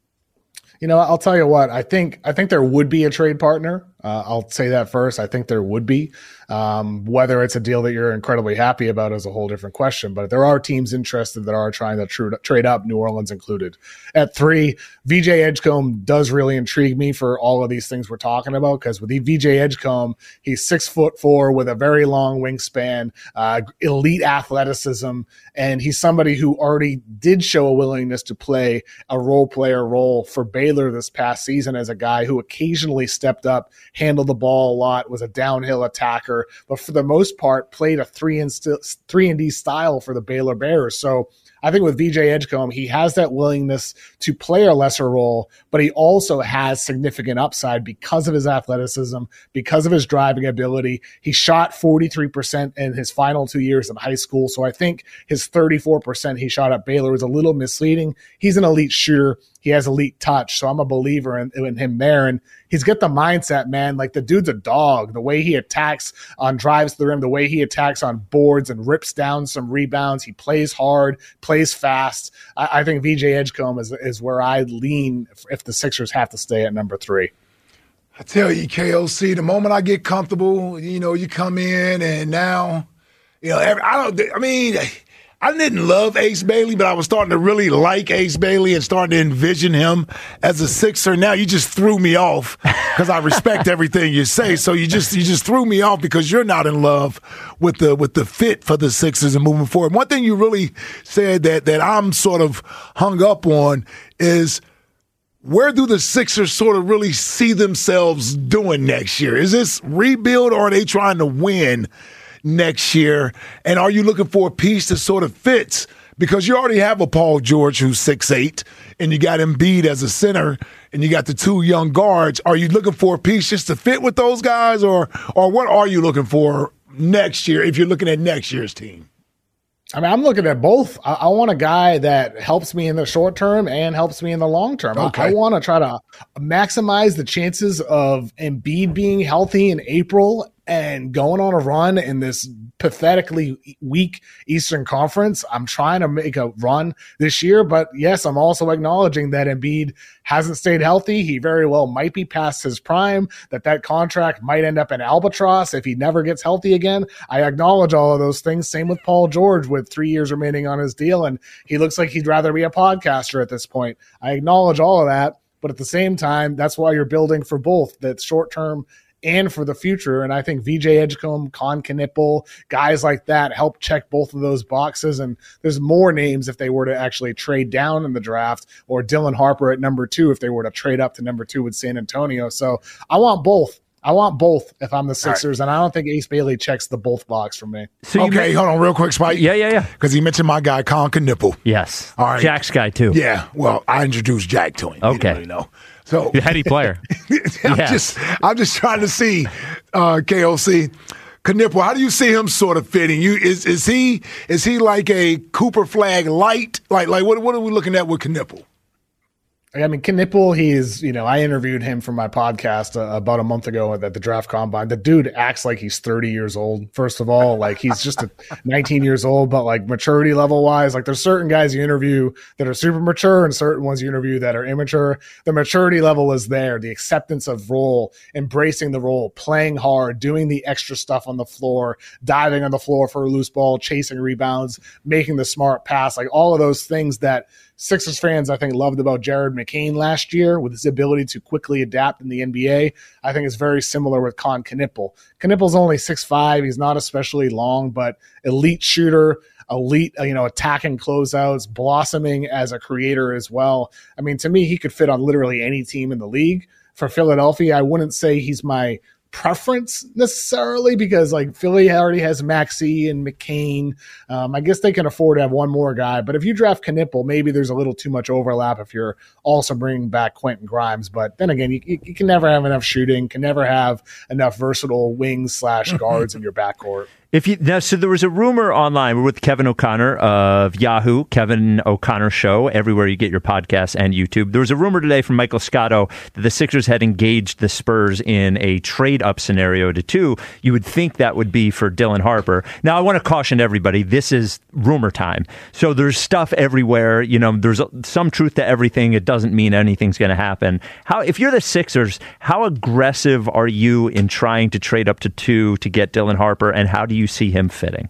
You know, I'll tell you what, I think I think there would be a trade partner. Uh, I'll say that first. I think there would be. Um, whether it's a deal that you're incredibly happy about is a whole different question. But there are teams interested that are trying to tr- trade up, New Orleans included. At three, V J Edgecombe does really intrigue me for all of these things we're talking about, because with V J Edgecombe, he's six foot four with a very long wingspan, uh, elite athleticism, and he's somebody who already did show a willingness to play a role player role for Baylor this past season as a guy who occasionally stepped up, handled the ball a lot, was a downhill attacker, but for the most part played a three and st- three and D style for the Baylor Bears. So I think with V J Edgecombe, he has that willingness to play a lesser role, but he also has significant upside because of his athleticism, because of his driving ability. He shot forty-three percent in his final two years in high school. So I think his thirty-four percent he shot at Baylor was a little misleading. He's an elite shooter. He has elite touch. So I'm a believer in, in him there. And he's got the mindset, man. Like the dude's a dog. The way he attacks on drives to the rim, the way he attacks on boards and rips down some rebounds. He plays hard, plays fast. I, I think V J Edgecombe is, is where I lean if, if the Sixers have to stay at number three. I tell you, K O C, the moment I get comfortable, you know, you come in and now, you know, every, I don't, I mean, I didn't love Ace Bailey, but I was starting to really like Ace Bailey and starting to envision him as a Sixer. Now you just threw me off because I respect everything you say. So you just you just threw me off because you're not in love with the with the fit for the Sixers and moving forward. One thing you really said that that I'm sort of hung up on is, where do the Sixers sort of really see themselves doing next year? Is this rebuild or are they trying to win next year? And are you looking for a piece that sort of fits? Because you already have a Paul George who's six eight, and you got Embiid as a center, and you got the two young guards. Are you looking for a piece just to fit with those guys, or or what are you looking for next year if you're looking at next year's team? I mean, I'm looking at both. I, I want a guy that helps me in the short term and helps me in the long term. Okay. I, I want to try to maximize the chances of Embiid being healthy in April and going on a run in this pathetically weak Eastern Conference. I'm trying to make a run this year, but yes, I'm also acknowledging that Embiid hasn't stayed healthy. He very well might be past his prime, that that contract might end up in albatross if he never gets healthy again. I acknowledge all of those things. Same with Paul George with three years remaining on his deal, and he looks like he'd rather be a podcaster at this point. I acknowledge all of that, but at the same time, that's why you're building for both that short-term and for the future. And I think V J Edgecombe, Con Knipple, guys like that help check both of those boxes. And there's more names if they were to actually trade down in the draft, or Dylan Harper at number two if they were to trade up to number two with San Antonio. So I want both. I want both if I'm the Sixers, right. And I don't think Ace Bailey checks the both box for me. So okay, may- hold on real quick, Spike. Yeah, yeah, yeah. Because he mentioned my guy, Con Knipple. Yes. All right. Jack's guy, too. Yeah. Well, I introduced Jack to him. Okay. He didn't really know. So the heady player. I'm yes. just I'm just trying to see uh, K O C. Knipple, how do you see him sort of fitting? You is is he is he like a Cooper Flag light? Like like what what are we looking at with Knipple? I mean, Knipple, he's, you know, I interviewed him for my podcast uh, about a month ago at the draft combine. The dude acts like he's thirty years old, first of all. Like, he's just a nineteen years old, but like maturity level wise, like there's certain guys you interview that are super mature and certain ones you interview that are immature. The maturity level is there. The acceptance of role, embracing the role, playing hard, doing the extra stuff on the floor, diving on the floor for a loose ball, chasing rebounds, making the smart pass, like all of those things that Sixers fans, I think, loved about Jared McCain last year with his ability to quickly adapt in the N B A. I think it's very similar with Con Knipple. Knipple's only six five. He's not especially long, but elite shooter, elite, you know, attacking closeouts, blossoming as a creator as well. I mean, to me, he could fit on literally any team in the league. For Philadelphia, I wouldn't say he's my preference necessarily, because like Philly already has Maxey and McCain. Um, I guess they can afford to have one more guy, but if you draft Knipple, maybe there's a little too much overlap if you're also bringing back Quentin Grimes. But then again, you, you can never have enough shooting, can never have enough versatile wings slash guards in your backcourt. If you now, so there was a rumor online. We're with Kevin O'Connor of Yahoo, Kevin O'Connor Show, everywhere you get your podcasts and YouTube. There was a rumor today from Michael Scotto that the Sixers had engaged the Spurs in a trade-up scenario to two. You would think that would be for Dylan Harper. Now, I want to caution everybody, this is rumor time. So there's stuff everywhere. You know, there's some truth to everything. It doesn't mean anything's going to happen. How, if you're the Sixers, how aggressive are you in trying to trade up to two to get Dylan Harper, and how do you see him fitting?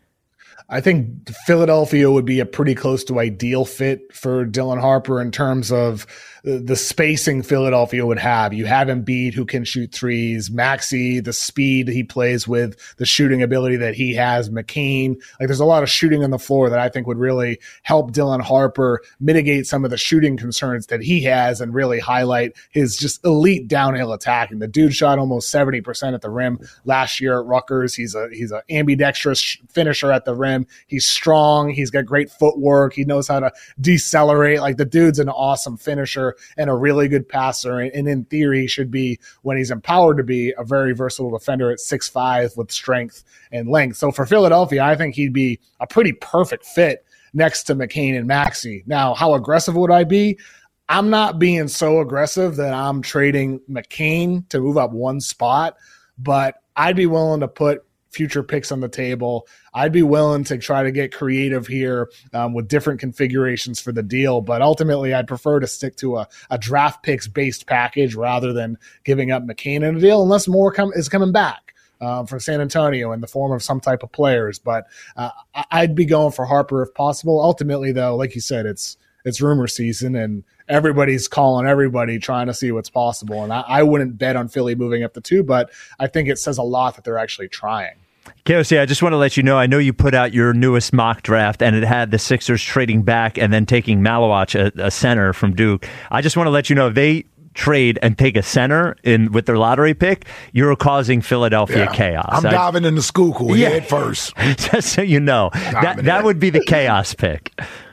I think Philadelphia would be a pretty close to ideal fit for Dylan Harper in terms of the spacing Philadelphia would have. You have Embiid, who can shoot threes, Maxey, the speed he plays with, the shooting ability that he has, McCain. Like, there's a lot of shooting on the floor that I think would really help Dylan Harper mitigate some of the shooting concerns that he has and really highlight his just elite downhill attacking. The dude shot almost seventy percent at the rim last year at Rutgers. He's a he's an ambidextrous finisher at the rim. He's strong. He's got great footwork. He knows how to decelerate. Like, the dude's an awesome finisher and a really good passer, and in theory should be, when he's empowered to be, a very versatile defender at six five with strength and length. So for Philadelphia, I think he'd be a pretty perfect fit next to McCain and Maxey. Now, how aggressive would I be? I'm not being so aggressive that I'm trading McCain to move up one spot, but I'd be willing to put future picks on the table. I'd be willing to try to get creative here um, with different configurations for the deal, but ultimately I'd prefer to stick to a, a draft picks based package rather than giving up McCain in a deal unless more come, is coming back um, from San Antonio in the form of some type of players. But uh, I'd be going for Harper if possible. Ultimately, though, like you said, it's it's rumor season and everybody's calling everybody trying to see what's possible. And I, I wouldn't bet on Philly moving up to two, but I think it says a lot that they're actually trying. K O C, I just want to let you know, I know you put out your newest mock draft, and it had the Sixers trading back and then taking Malawach, a, a center from Duke. I just want to let you know, if they trade and take a center in with their lottery pick, you're causing Philadelphia Yeah. chaos. I'm I, diving into Schuylkill Yeah. head first. Just so you know, that, that would be the chaos pick.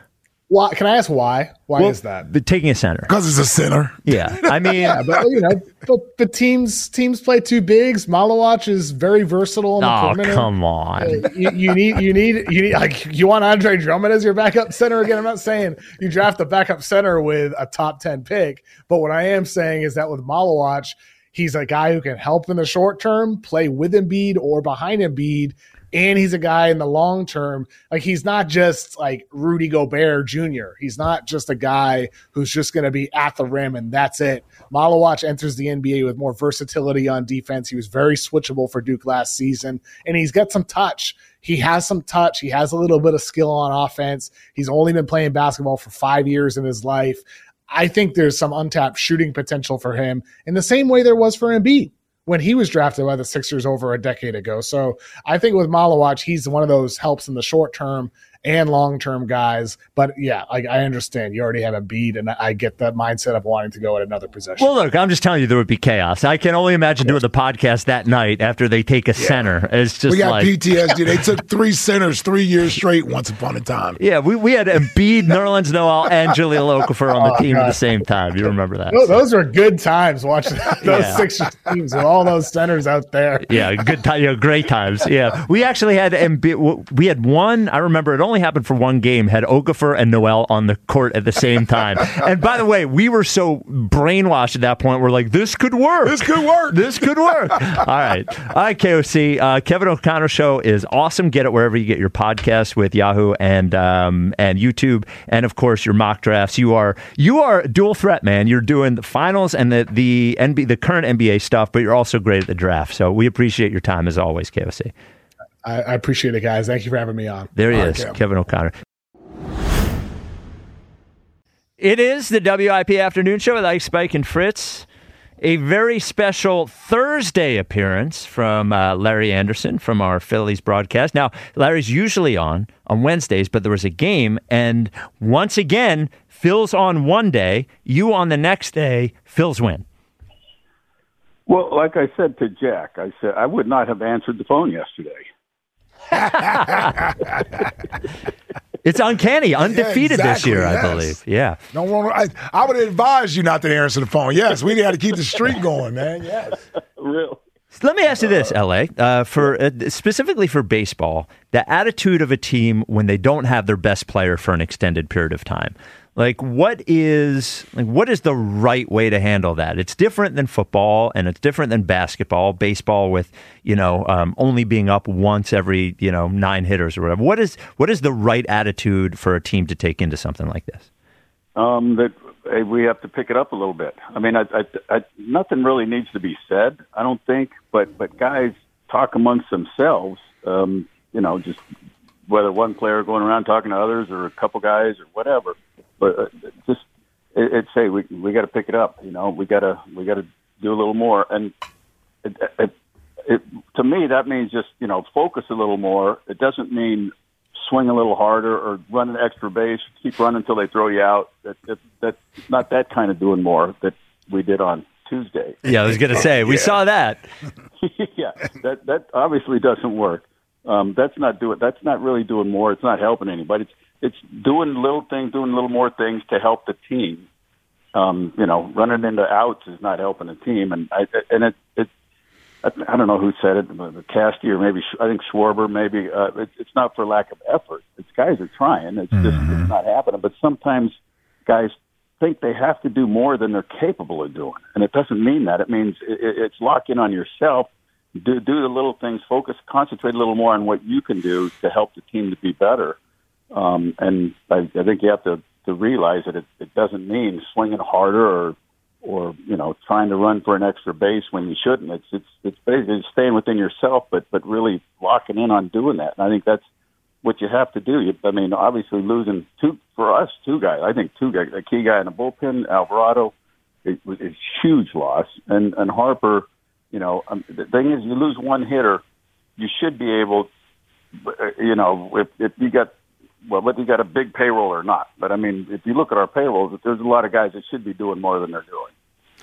Why, can I ask why? Why Well, is that? the- taking a center. Because it's a center. Yeah, I mean, Yeah, but you know, but, but teams teams play two bigs. Malawach is very versatile in the oh, perimeter. come on. Uh, you, you need you need you need like you want Andre Drummond as your backup center again. I'm not saying you draft a backup center with a top ten pick, but what I am saying is that with Malawach, he's a guy who can help in the short term, play with Embiid or behind Embiid. And he's a guy in the long term, like he's not just like Rudy Gobert Junior He's not just a guy who's just going to be at the rim and that's it. Malawach enters the N B A with more versatility on defense. He was very switchable for Duke last season, and he's got some touch. He has some touch. He has a little bit of skill on offense. He's only been playing basketball for five years in his life. I think there's some untapped shooting potential for him in the same way there was for Embiid when he was drafted by the Sixers over a decade ago. So I think with Malawach, he's one of those helps in the short term and long-term guys. But yeah, like I understand you already have Embiid, and I get that mindset of wanting to go at another possession. Well, look, I'm just telling you there would be chaos. I can only imagine doing the podcast that night after they take a center. It's just we got like P T S D. They took three centers three years straight once upon a time. Yeah, we, we had Embiid, Nerlens Noel, and Jaleel Okafor on the Oh, team at God. the same time. You remember that? Those, those were good times watching those Yeah. Sixers teams with all those centers out there. Yeah, good time. Yeah, great times. Yeah, we actually had Embiid. We had one. I remember it only happened for one game. Had Okafor and Noel on the court at the same time. And by the way, we were so brainwashed at that point. We're like, this could work. This could work. This could work. All right, all right. K O C. Uh, Kevin O'Connor Show is awesome. Get it wherever you get your podcasts with Yahoo and um, and YouTube, and of course your mock drafts. You are you are a dual threat, man. You're doing the finals and the the N B A, the current N B A stuff, but you're also great at the draft. So we appreciate your time as always, K O C. I, I appreciate it, guys. Thank you for having me on. There he All is, right, Kev. Kevin O'Connor. It is the W I P Afternoon Show with Ike, Spike, and Fritz. A very special Thursday appearance from uh, Larry Anderson from our Phillies broadcast. Now, Larry's usually on on Wednesdays, but there was a game, and once again, Phil's on one day, you on the next day, Phil's win. Well, like I said to Jack, I said I would not have answered the phone yesterday. It's uncanny, undefeated Yeah, this year, exactly, I yes. believe. Yeah. No wrong. I, I would advise you not to answer the phone. Yes, we got to keep the streak going, man. Yes. Real. Let me ask you this, L A, uh, for uh, specifically for baseball, the attitude of a team when they don't have their best player for an extended period of time. Like, what is like what is the right way to handle that? It's different than football, and it's different than basketball, baseball with you know um, only being up once every you know nine hitters or whatever. What is what is the right attitude for a team to take into something like this? Um, that hey, we have to pick it up a little bit. I mean, I, I, I, nothing really needs to be said, I don't think. But but guys talk amongst themselves. Um, you know, just whether one player going around talking to others or a couple guys or whatever. But uh, just it, it's hey, we we got to pick it up. You know, we got to we got to do a little more. And it, it, it, to me, that means just you know focus a little more. It doesn't mean swing a little harder or run an extra base, keep running until they throw you out. That, that that's not that kind of doing more that we did on Tuesday. Yeah, I was going to say we Yeah. saw that. yeah, that that obviously doesn't work. Um, that's not doing. That's not really doing more. It's not helping anybody. It's it's doing little things, doing little more things to help the team. Um, you know, running into outs is not helping the team, and I and it it. I, I don't know who said it, the Casty or maybe I think Schwarber. Maybe uh, it, it's not for lack of effort. It's guys are trying. It's just it's not happening. But sometimes guys think they have to do more than they're capable of doing. And it doesn't mean that. It means it, it's lock in on yourself, do, do the little things, focus, concentrate a little more on what you can do to help the team to be better. Um, and I, I think you have to, to realize that it, it doesn't mean swinging harder or, or, you know, trying to run for an extra base when you shouldn't. It's, it's, it's basically staying within yourself, but, but really locking in on doing that. And I think that's what you have to do. You, I mean, obviously losing two, for us, two guys, I think two guys, a key guy in the bullpen, Alvarado, it was a huge loss. And, and Harper, you know, um, the thing is, you lose one hitter, you should be able, you know, if, if you got, well, whether you got a big payroll or not. But, I mean, if you look at our payrolls, there's a lot of guys that should be doing more than they're doing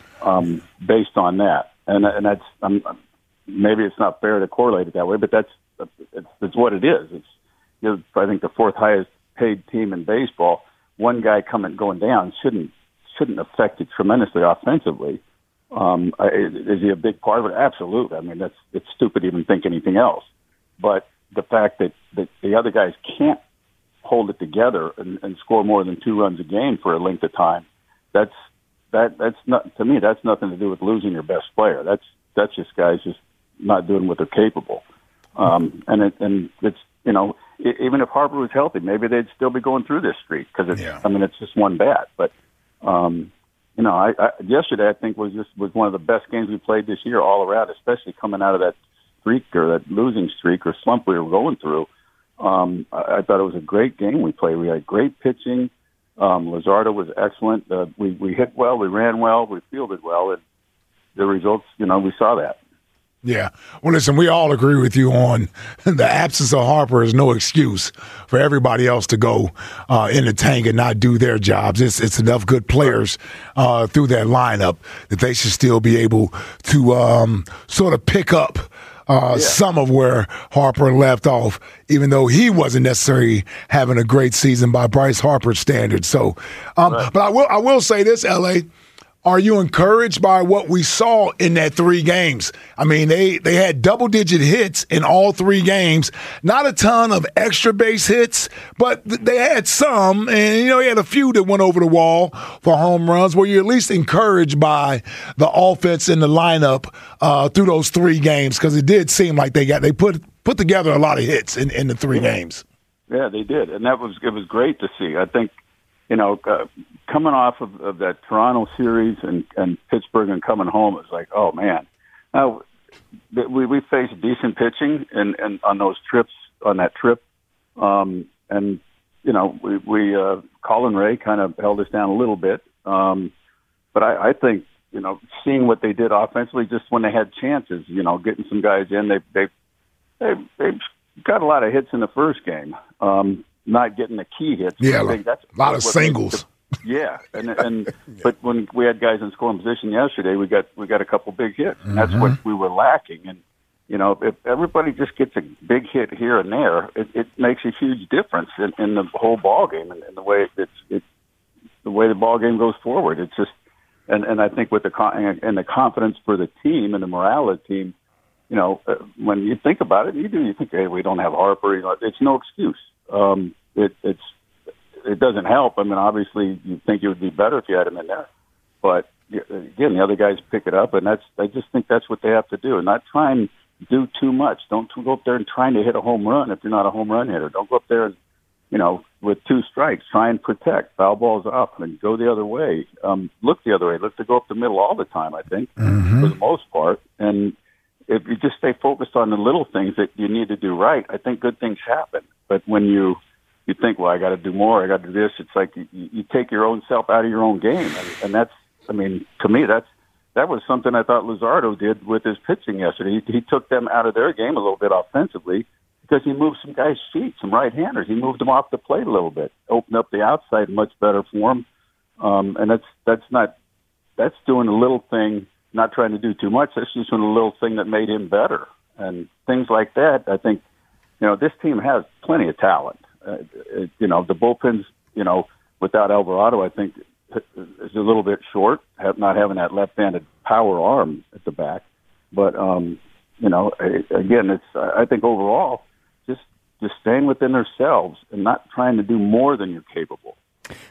um, based on that. And, and that's um, maybe it's not fair to correlate it that way, but that's it's, it's what it is. It's, you know, I think the fourth highest paid team in baseball. One guy coming going down shouldn't shouldn't affect it tremendously offensively. Um, is he a big part of it? Absolutely. I mean, that's it's stupid to even think anything else. But the fact that, that the other guys can't hold it together and, and score more than two runs a game for a length of time, that's that that's not to me. That's nothing to do with losing your best player. That's that's just guys just not doing what they're capable. Um, and it, and it's you know even if Harper was healthy, maybe they'd still be going through this streak because it's yeah. I mean it's just one bat. But um, you know, I, I, yesterday I think was just was one of the best games we played this year all around, especially coming out of that streak or that losing streak or slump we were going through. Um, I, I thought it was a great game we played. We had great pitching. Um, Luzardo was excellent. Uh, we, we hit well. We ran well. We fielded well. And the results, you know, we saw that. Yeah. Well, listen, we all agree with you on the absence of Harper is no excuse for everybody else to go uh, in the tank and not do their jobs. It's it's enough good players uh, through that lineup that they should still be able to um, sort of pick up Uh, yeah. some of where Harper left off, even though he wasn't necessarily having a great season by Bryce Harper's standards. So, um, right. but I will I will say this, L A, are you encouraged by what we saw in that three games? I mean, they, they had double-digit hits in all three games. Not a ton of extra base hits, but th- they had some. And, you know, he had a few that went over the wall for home runs. Were you at least encouraged by the offense in the lineup uh, through those three games? Because it did seem like they got they put put together a lot of hits in, in the three yeah. games. Yeah, they did. And that was it was great to see. I think, you know, uh, coming off of, of that Toronto series and, and Pittsburgh and coming home, it's like, oh, man. Now, we, we faced decent pitching and, and on those trips, on that trip. Um, and, you know, we, we uh, Colin Ray kind of held us down a little bit. Um, but I, I think, you know, seeing what they did offensively just when they had chances, you know, getting some guys in, they, they, they, they got a lot of hits in the first game. Um not getting the key hits. Yeah, I think that's a lot of singles. The, yeah, and and yeah. But when we had guys in scoring position yesterday, we got we got a couple big hits, and that's mm-hmm. what we were lacking. And you know, if everybody just gets a big hit here and there, it, it makes a huge difference in, in the whole ball game and, and the way it's it, the way the ball game goes forward. It's just, and and I think with the con- and the confidence for the team and the morale of the team, you know, uh, when you think about it, you do you think, hey, we don't have Harper. You know, it's no excuse. Um, it, it's it doesn't help. I mean, obviously, you think it would be better if you had him in there, but again, the other guys pick it up, and that's I just think that's what they have to do, and not try and do too much. Don't go up there and trying to hit a home run if you're not a home run hitter. Don't go up there and you know with two strikes try and protect foul balls up and go the other way. Um, look the other way. Look to go up the middle all the time. I think mm-hmm. for the most part, and if you just stay focused on the little things that you need to do right, I think good things happen. But when you you think, well, I got to do more, I got to do this, it's like you, you take your own self out of your own game, and, and that's, I mean, to me, that's that was something I thought Luzardo did with his pitching yesterday. He, he took them out of their game a little bit offensively because he moved some guys' feet, some right-handers. He moved them off the plate a little bit, opened up the outside much better for him, um, and that's that's not that's doing a little thing. Not trying to do too much. That's just doing a little thing that made him better. And things like that, I think, you know, this team has plenty of talent. Uh, it, you know, the bullpen's, you know, without Alvarado, I think is a little bit short, have, not having that left-handed power arm at the back. But, um, you know, again, it's I think overall just, just staying within themselves and not trying to do more than you're capable.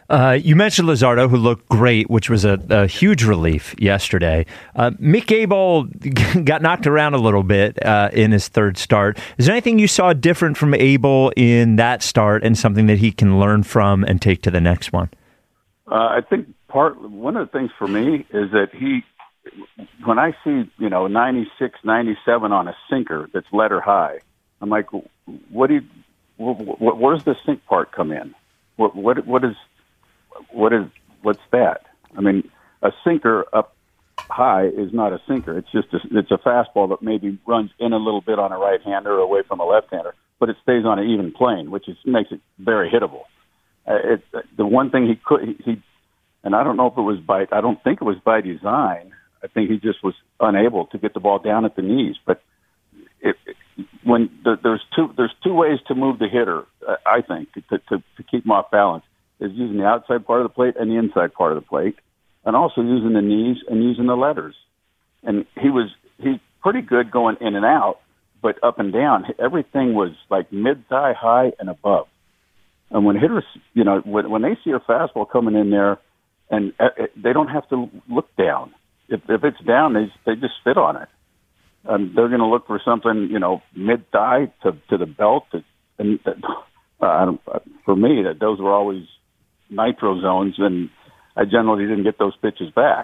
Uh, you mentioned Luzardo, who looked great, which was a, a huge relief yesterday. Uh, Mick Abel got knocked around a little bit uh, in his third start. Is there anything you saw different from Abel in that start and something that he can learn from and take to the next one? Uh, I think part one of the things for me is that he, when I see, you know, ninety-six, ninety-seven on a sinker that's letter high, I'm like, what do you, wh- wh- where's the sink part come in? What, what, what is, What is what's that? I mean, a sinker up high is not a sinker. It's just a, it's a fastball that maybe runs in a little bit on a right-hander or away from a left-hander, but it stays on an even plane, which is makes it very hittable. Uh, it, the one thing he could he, he, and I don't know if it was by I don't think it was by design. I think he just was unable to get the ball down at the knees. But it, it, when the, there's two there's two ways to move the hitter, uh, I think, to, to to keep him off balance. Is using the outside part of the plate and the inside part of the plate, and also using the knees and using the letters. And he was he's pretty good going in and out, but up and down, everything was like mid-thigh, high, and above. And when hitters, you know, when, when they see a fastball coming in there, and uh, they don't have to look down. If, if it's down, they they just sit on it. And they're going to look for something, you know, mid-thigh to to the belt. To, and uh, I don't, for me, that those were always nitro zones, and I generally didn't get those pitches back.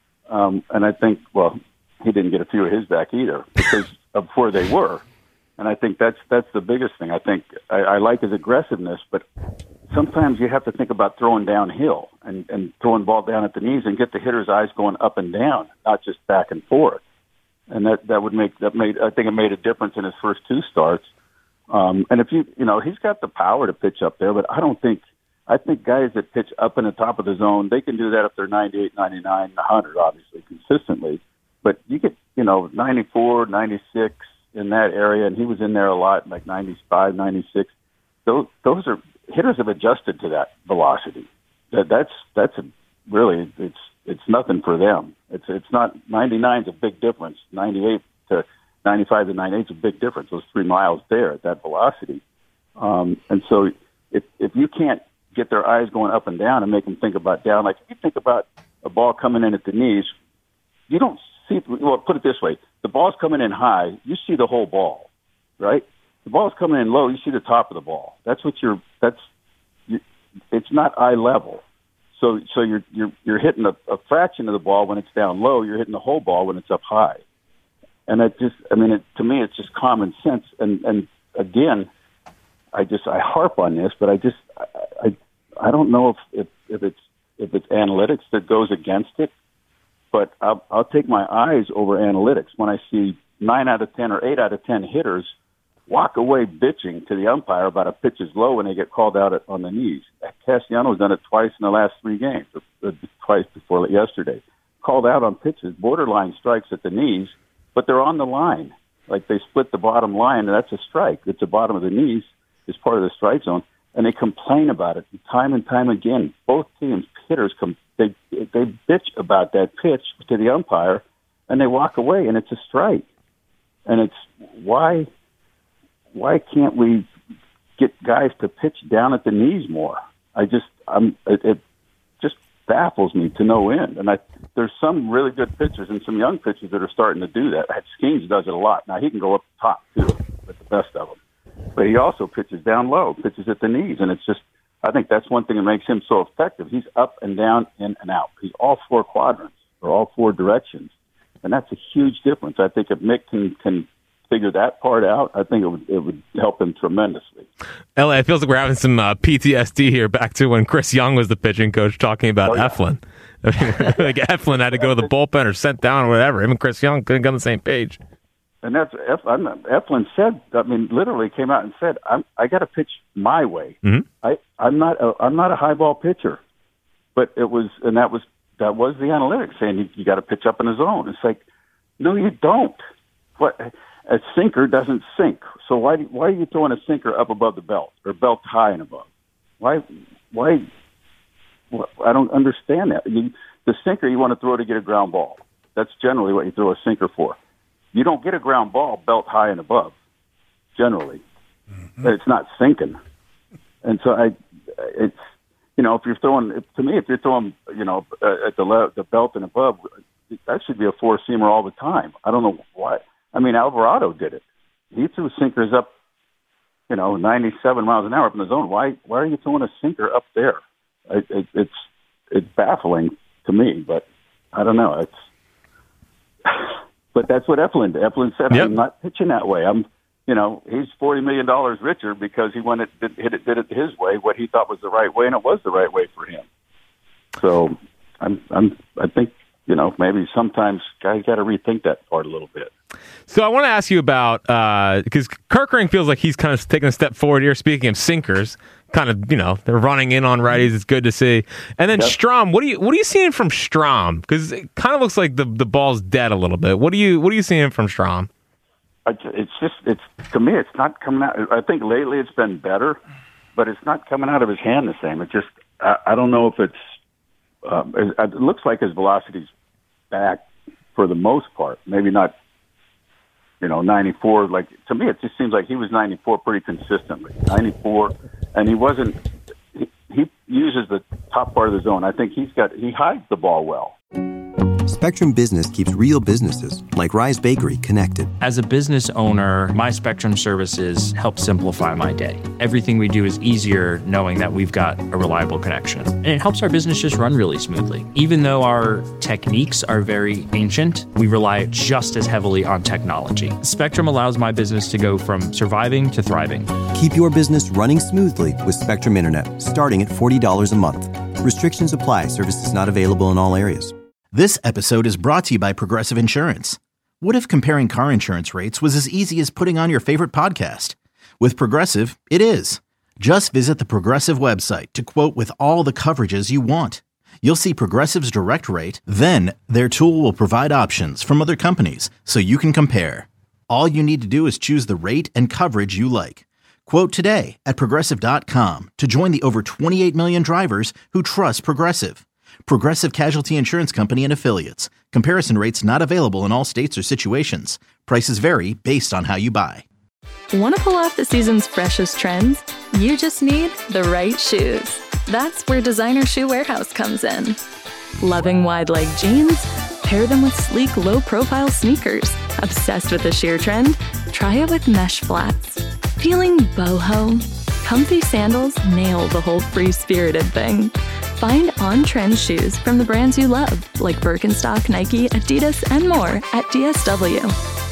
Um, and I think, well, he didn't get a few of his back either because of where they were. And I think that's that's the biggest thing. I think I, I like his aggressiveness, but sometimes you have to think about throwing downhill and, and throwing ball down at the knees and get the hitter's eyes going up and down, not just back and forth. And that, that would make that made I think it made a difference in his first two starts. Um, and if you you know he's got the power to pitch up there, but I don't think. I think guys that pitch up in the top of the zone, they can do that if they're ninety-eight, ninety-nine, one hundred, obviously, consistently. But you get, you know, ninety-four, ninety-six in that area, and he was in there a lot, like ninety-five, ninety-six. Those, those are hitters have adjusted to that velocity. That, that's that's a, really it's it's nothing for them. It's it's not ninety-nine is a big difference. ninety-eight to ninety-five to ninety-eight is a big difference. Those three miles there at that velocity, um, and so if if you can't get their eyes going up and down and make them think about down. Like if you think about a ball coming in at the knees, you don't see, well, put it this way. The ball's coming in high, you see the whole ball, right? The ball's coming in low, you see the top of the ball. That's what you're, that's, you, it's not eye level. So, so you're, you're, you're hitting a, a fraction of the ball when it's down low, you're hitting the whole ball when it's up high. And it just, I mean, it, to me, it's just common sense. And, and again, I just I harp on this, but I just I I, I don't know if, if if it's if it's analytics that goes against it, but I'll, I'll take my eyes over analytics when I see nine out of ten or eight out of ten hitters walk away bitching to the umpire about a pitch is low when they get called out on the knees. Castellanos done it twice in the last three games, or twice before yesterday. Called out on pitches, borderline strikes at the knees, but they're on the line. Like they split the bottom line, and that's a strike. It's the bottom of the knees. Is part of the strike zone, and they complain about it time and time again. Both teams, hitters, com- they they bitch about that pitch to the umpire, and they walk away, and it's a strike. And it's why why can't we get guys to pitch down at the knees more? I just I'm it, it just baffles me to no end. And I there's some really good pitchers and some young pitchers that are starting to do that. Skeens does it a lot. Now he can go up top too, with the best of them. But he also pitches down low, pitches at the knees, and it's just, I think that's one thing that makes him so effective. He's up and down, in and out. He's all four quadrants, or all four directions, and that's a huge difference. I think if Mick can, can figure that part out, I think it would it would help him tremendously. L A, it feels like we're having some uh, P T S D here, back to when Chris Young was the pitching coach talking about oh, yeah. Eflin. I mean, like Eflin had to go to the bullpen or sent down or whatever. Him and Chris Young couldn't get on the same page. And that's Eflin said. I mean, literally came out and said, "I'm I got to pitch my way. Mm-hmm. I I'm not a, I'm not a high ball pitcher." But it was, and that was that was the analytics saying you, you got to pitch up in the zone. It's like, no, you don't. What a sinker doesn't sink. So why why are you throwing a sinker up above the belt or belt high and above? Why why? I don't understand that. You, the sinker you want to throw to get a ground ball. That's generally what you throw a sinker for. You don't get a ground ball belt high and above, generally. Mm-hmm. It's not sinking. And so I, it's, you know, if you're throwing, if, to me, if you're throwing, you know, uh, at the le- the belt and above, that should be a four seamer all the time. I don't know why. I mean, Alvarado did it. He threw sinkers up, you know, ninety-seven miles an hour up in the zone. Why? Why are you throwing a sinker up there? It, it, it's it's baffling to me, but I don't know. It's but that's what Eflin did. Eflin said, yep. I'm not pitching that way. I'm, you know, he's forty million dollars richer because he went it, did, hit it, did it his way, what he thought was the right way, and it was the right way for him. So I'm, I'm, I think, you know, maybe sometimes guys got to rethink that part a little bit. So I want to ask you about, because uh, Kerkering feels like he's kind of taking a step forward here. Speaking of sinkers, kind of, you know, they're running in on righties. It's good to see. And then yep. Strahm, what do you what are you seeing from Strahm? Because it kind of looks like the the ball's dead a little bit. What do you what are you seeing from Strahm? It's just it's to me, it's not coming out. I think lately it's been better, but it's not coming out of his hand the same. It just I, I don't know if it's um, it, it looks like his velocity's back for the most part. Maybe not. You know, ninety-four, like, to me, it just seems like he was ninety-four pretty consistently. ninety-four, and he wasn't, he, he uses the top part of the zone. I think he's got, he hides the ball well. Spectrum Business keeps real businesses, like Rise Bakery, connected. As a business owner, my Spectrum services help simplify my day. Everything we do is easier knowing that we've got a reliable connection. And it helps our business just run really smoothly. Even though our techniques are very ancient, we rely just as heavily on technology. Spectrum allows my business to go from surviving to thriving. Keep your business running smoothly with Spectrum Internet, starting at forty dollars a month. Restrictions apply. Services not available in all areas. This episode is brought to you by Progressive Insurance. What if comparing car insurance rates was as easy as putting on your favorite podcast? With Progressive, it is. Just visit the Progressive website to quote with all the coverages you want. You'll see Progressive's direct rate, then their tool will provide options from other companies so you can compare. All you need to do is choose the rate and coverage you like. Quote today at Progressive dot com to join the over twenty-eight million drivers who trust Progressive. Progressive Casualty Insurance Company and Affiliates. Comparison rates not available in all states or situations. Prices vary based on how you buy. Want to pull off the season's freshest trends? You just need the right shoes. That's where Designer Shoe Warehouse comes in. Loving wide leg jeans? Pair them with sleek, low-profile sneakers. Obsessed with the sheer trend? Try it with mesh flats. Feeling boho? Comfy sandals nail the whole free-spirited thing. Find on-trend shoes from the brands you love, like Birkenstock, Nike, Adidas, and more at D S W.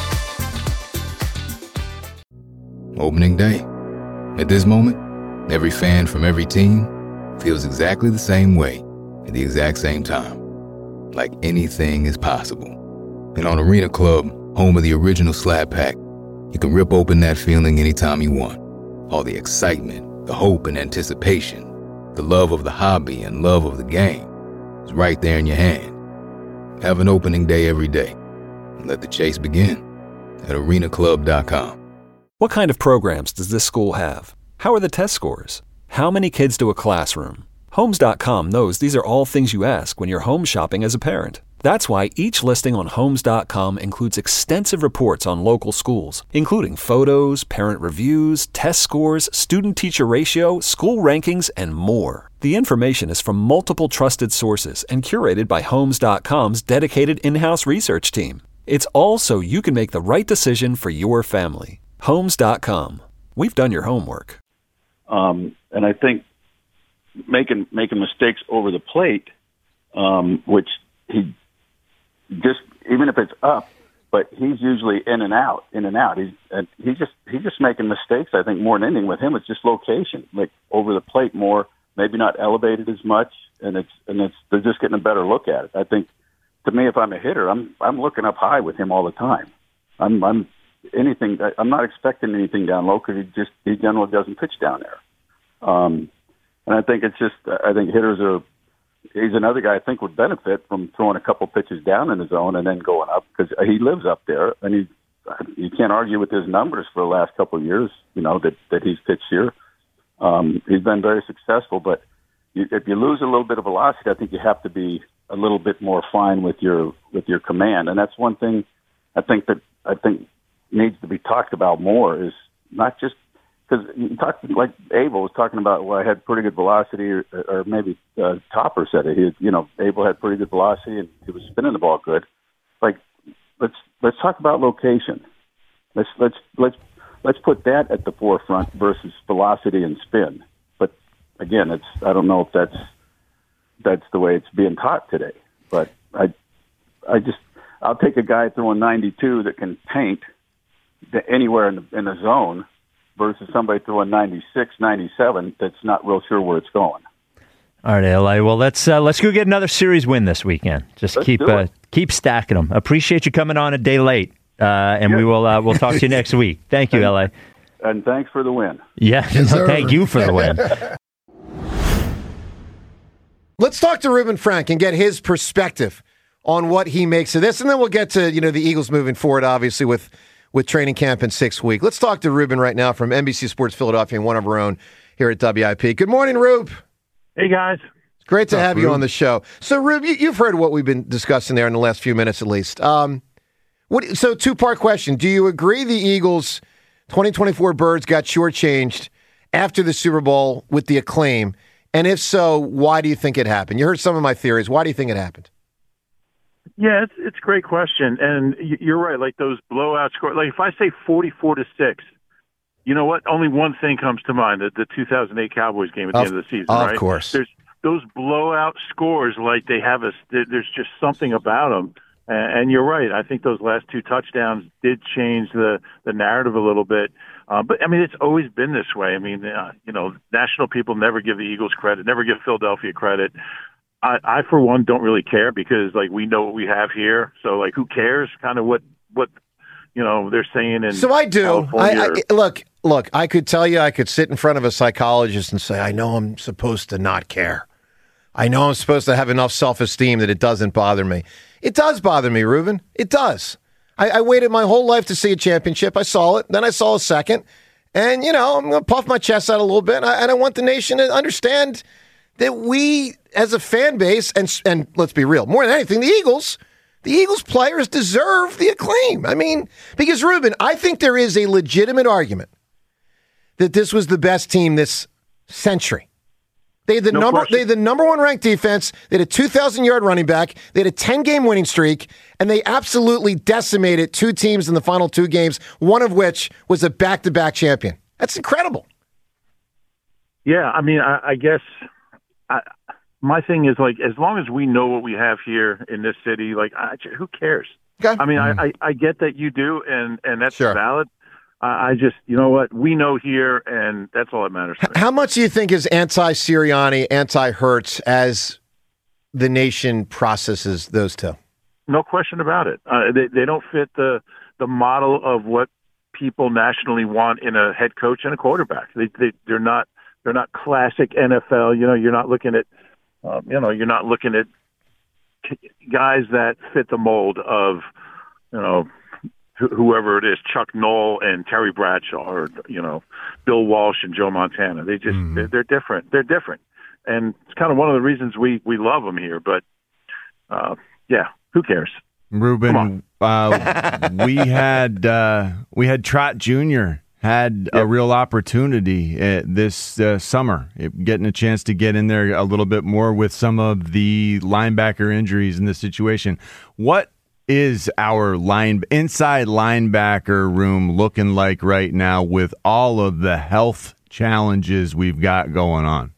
Opening day. At this moment, every fan from every team feels exactly the same way at the exact same time. Like anything is possible. And on Arena Club, home of the original Slab Pack, you can rip open that feeling anytime you want. All the excitement, the hope and anticipation, the love of the hobby and love of the game is right there in your hand. Have an opening day every day. And let the chase begin at arena club dot com. What kind of programs does this school have? How are the test scores? How many kids do a classroom? Homes dot com knows these are all things you ask when you're home shopping as a parent. That's why each listing on Homes dot com includes extensive reports on local schools, including photos, parent reviews, test scores, student-teacher ratio, school rankings, and more. The information is from multiple trusted sources and curated by Homes dot com's dedicated in-house research team. It's all so you can make the right decision for your family. Homes dot com. We've done your homework. Um, and I think making making mistakes over the plate, um, which he just even if it's up, but he's usually in and out, in and out. He's and he's just he's just making mistakes. I think more than anything with him, it's just location, like over the plate more, maybe not elevated as much, and it's and it's they're just getting a better look at it. I think to me, if I'm a hitter, I'm I'm looking up high with him all the time. I'm I'm anything. I'm not expecting anything down low because he just he generally doesn't pitch down there. Um, and I think it's just I think hitters are. He's another guy I think would benefit from throwing a couple pitches down in the zone and then going up because he lives up there and he you can't argue with his numbers for the last couple of years. You know that that he's pitched here. Um, he's been very successful, but you, if you lose a little bit of velocity, I think you have to be a little bit more fine with your with your command, and that's one thing I think that I think needs to be talked about more. Is not just because you talked like Abel was talking about. Well, I had pretty good velocity, or, or maybe uh, Topper said it. He, had, you know, Abel had pretty good velocity and he was spinning the ball good. Like, let's let's talk about location. Let's let's let's let's put that at the forefront versus velocity and spin. But again, it's I don't know if that's that's the way it's being taught today. But I I just I'll take a guy throwing ninety-two that can paint the, anywhere in the, in the zone versus somebody throwing ninety-six, ninety-seven that's not real sure where it's going. All right, L A. Well, let's uh, let's go get another series win this weekend. Just Let's keep do uh, it. keep stacking them. Appreciate you coming on a day late, uh, and Yeah. we will uh, we'll talk to you next week. Thank you, L A. And thanks for the win. Yeah, Yes, no, sir. thank you for the win. Let's talk to Reuben Frank and get his perspective on what he makes of this, and then we'll get to you know the Eagles moving forward, obviously with with training camp in six weeks. Let's talk to Reuben right now from N B C Sports Philadelphia and one of our own here at W I P. Good morning, Rube. Hey guys, great to What's up, have you Rube? on the show. So, Rube, you, you've heard what we've been discussing there in the last few minutes, at least. Um, what? So, two part question: do you agree the Eagles' twenty twenty-four Birds got shortchanged after the Super Bowl with the acclaim? And if so, why do you think it happened? You heard some of my theories. Why do you think it happened? Yeah, it's it's a great question, and y- you're right. Like those blowout scores. Like if I say forty-four to six, you know what? Only one thing comes to mind: the, the two thousand eight Cowboys game at the Of- end of the season. of right? course. There's those blowout scores. Like they have a. there- There's just something about them. And, and you're right. I think those last two touchdowns did change the the narrative a little bit. Uh, but I mean, it's always been this way. I mean, uh, you know, national people never give the Eagles credit, never give Philadelphia credit. I, I, for one, don't really care because, like, we know what we have here. So, like, who cares? Kind of what, what you know, they're saying in So I do. California. I, I, look, look. I could tell you, I could sit in front of a psychologist and say, I know I'm supposed to not care. I know I'm supposed to have enough self-esteem that it doesn't bother me. It does bother me, Reuben. It does. I, I waited my whole life to see a championship. I saw it. Then I saw a second. And, you know, I'm going to puff my chest out a little bit. And I, and I want the nation to understand that we, as a fan base, and and let's be real, more than anything, the Eagles, the Eagles players deserve the acclaim. I mean, because, Reuben, I think there is a legitimate argument that this was the best team this century. They had the No number. question. They had the number one ranked defense. They had a two thousand yard running back. They had a ten game winning streak, and they absolutely decimated two teams in the final two games. One of which was a back to back champion. That's incredible. Yeah, I mean, I, I guess I, my thing is like, as long as we know what we have here in this city, like, I, who cares? Okay. I mean, Mm. I, I, I get that you do, and and that's Sure. valid. I, I just, you know what, we know here, and that's all that matters to me. How much do you think is anti-Sirianni, anti-Hurts as the nation processes those two? No question about it. Uh, they they don't fit the the model of what people nationally want in a head coach and a quarterback. They, they they're not they're not classic N F L. You know, you're not looking at um, you know you're not looking at guys that fit the mold of you know wh- whoever it is, Chuck Noll and Terry Bradshaw, or you know Bill Walsh and Joe Montana. They just they're, they're different. They're different, and it's kind of one of the reasons we we love them here. But uh, yeah. Who cares? Reuben, uh, we had uh, we had Trot Junior had a real opportunity uh, this uh, summer, it, getting a chance to get in there a little bit more with some of the linebacker injuries in this situation. What is our line inside linebacker room looking like right now with all of the health challenges we've got going on?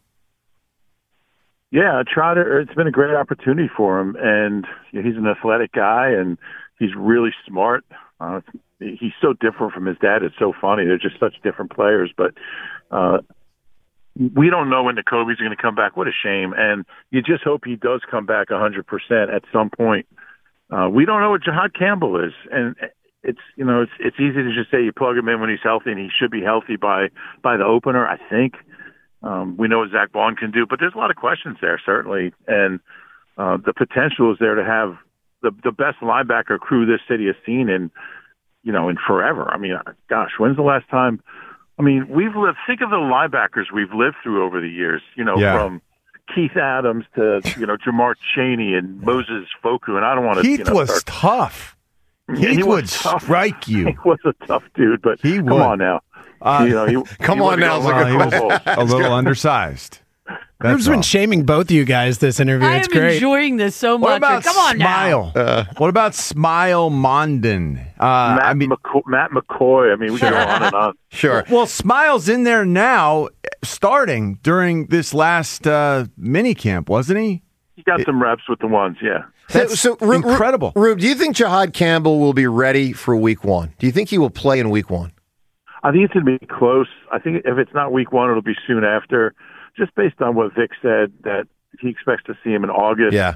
Yeah, Trotter, it's been a great opportunity for him, and you know, he's an athletic guy, and he's really smart. Uh, he's so different from his dad. It's so funny. They're just such different players, but uh, we don't know when Nakobe's going to come back. What a shame, and you just hope he does come back one hundred percent at some point. Uh, we don't know what Jahad Campbell is, and it's you know it's it's easy to just say you plug him in when he's healthy, and he should be healthy by by the opener, I think. Um, we know what Zach Bond can do, but there's a lot of questions there, certainly. And uh, the potential is there to have the the best linebacker crew this city has seen in, you know, in forever. I mean, gosh, when's the last time? I mean, we've lived, think of the linebackers we've lived through over the years, you know, Yeah. from Keith Adams to, you know, Jamar Chaney and Moses Foku. And I don't want to, Keith you know, was start- tough. Yeah, Keith he would was tough. strike you. He was a tough dude, but He come would. on now. Uh, you know, he, come he on now, look at he was a little undersized. That's Rube's been all. shaming both of you guys this interview. I It's am great. enjoying this so What much. about Come on Smile? now. Uh, what about Smile Mondin? Uh, Matt, I mean, McCoy, Matt McCoy. I mean, we Sure. go on and on. Sure. Well, Smile's in there now, starting during this last uh, mini camp, wasn't he? He got some reps with the ones, yeah. That's so, Ru- Ru- incredible. Rube, do you think Jihad Campbell will be ready for week one? Do you think he will play in week one? I think it's going to be close. I think if it's not week one, it'll be soon after, just based on what Vic said, that he expects to see him in August. Yeah.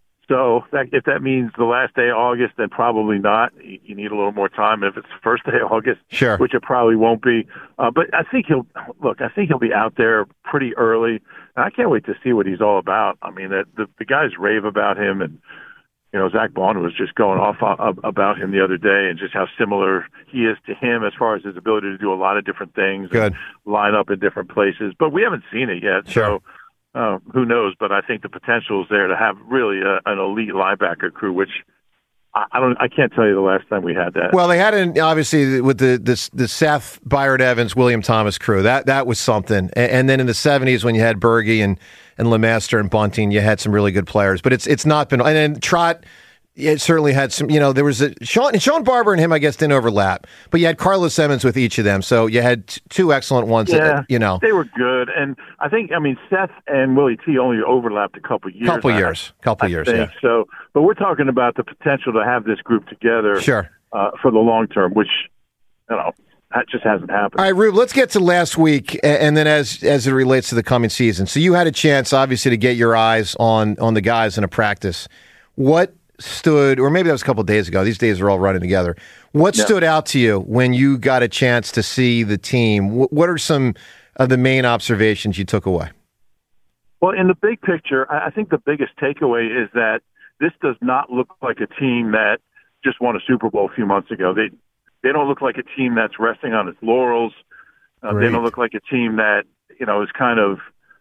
So that, if that means the last day of August, then probably not. You you need a little more time. If it's the first day of August, Sure. which it probably won't be. Uh, but I think he'll look. I think he'll be out there pretty early. And I can't wait to see what he's all about. I mean, the the, the guys rave about him, and you know, Zach Bond was just going off uh, about him the other day, and just how similar he is to him as far as his ability to do a lot of different things, Good. and line up in different places. But we haven't seen it yet, Sure. so. Uh, who knows? But I think the potential is there to have really a, an elite linebacker crew, which I, I don't. I can't tell you the last time we had that. Well, they had an obviously with the the, the Seth Byard Evans, William Thomas crew. That that was something. And, and then in the seventies, when you had Berge and and Lemaster and Bunting, you had some really good players. But it's it's not been. And then Trot. It certainly had some, you know, there was a Sean, Sean Barber and him, I guess, didn't overlap, but you had Carlos Emmons with each of them. So you had t- two excellent ones, yeah, that, you know. they were good. And I think, I mean, Seth and Willie T only overlapped a couple years. Couple I- years, couple I years, think. yeah. So, but we're talking about the potential to have this group together, Sure. uh, for the long term, which, you know, that just hasn't happened. All right, Rube, let's get to last week, a- and then as as it relates to the coming season. So you had a chance, obviously, to get your eyes on on the guys in a practice. What stood, or maybe that was a couple of days ago. These days are all running together. What Yeah. stood out to you when you got a chance to see the team? Wh- What are some of the main observations you took away? Well, in the big picture, I I think the biggest takeaway is that this does not look like a team that just won a Super Bowl a few months ago. They they don't look like a team that's resting on its laurels. Uh, they Great. don't look like a team that, you know, is kind of,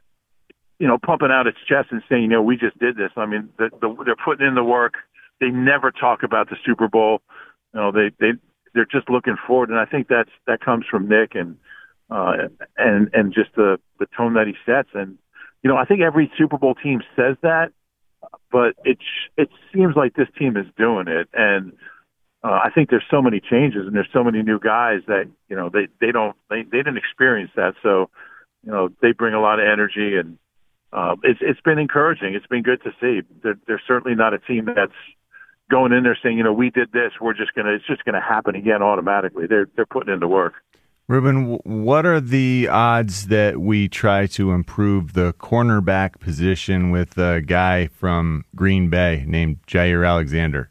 you know, pumping out its chest and saying, you know, we just did this. I mean, the, the, they're putting in the work. They never talk about the Super Bowl. You know, they they they're just looking forward, and I think that's that comes from Nick and uh, and and just the the tone that he sets. And you know, I think every Super Bowl team says that, but it it seems like this team is doing it. And uh, I think there's so many changes and there's so many new guys that, you know, they they don't they they didn't experience that. So, you know, they bring a lot of energy, and uh, it's it's been encouraging. It's been good to see. They're they're certainly not a team that's going in there saying, you know, we did this, we're just gonna it's just gonna happen again automatically. They're they're putting in the work. Ruben, w- what are the odds that we try to improve the cornerback position with a guy from Green Bay named Jair Alexander?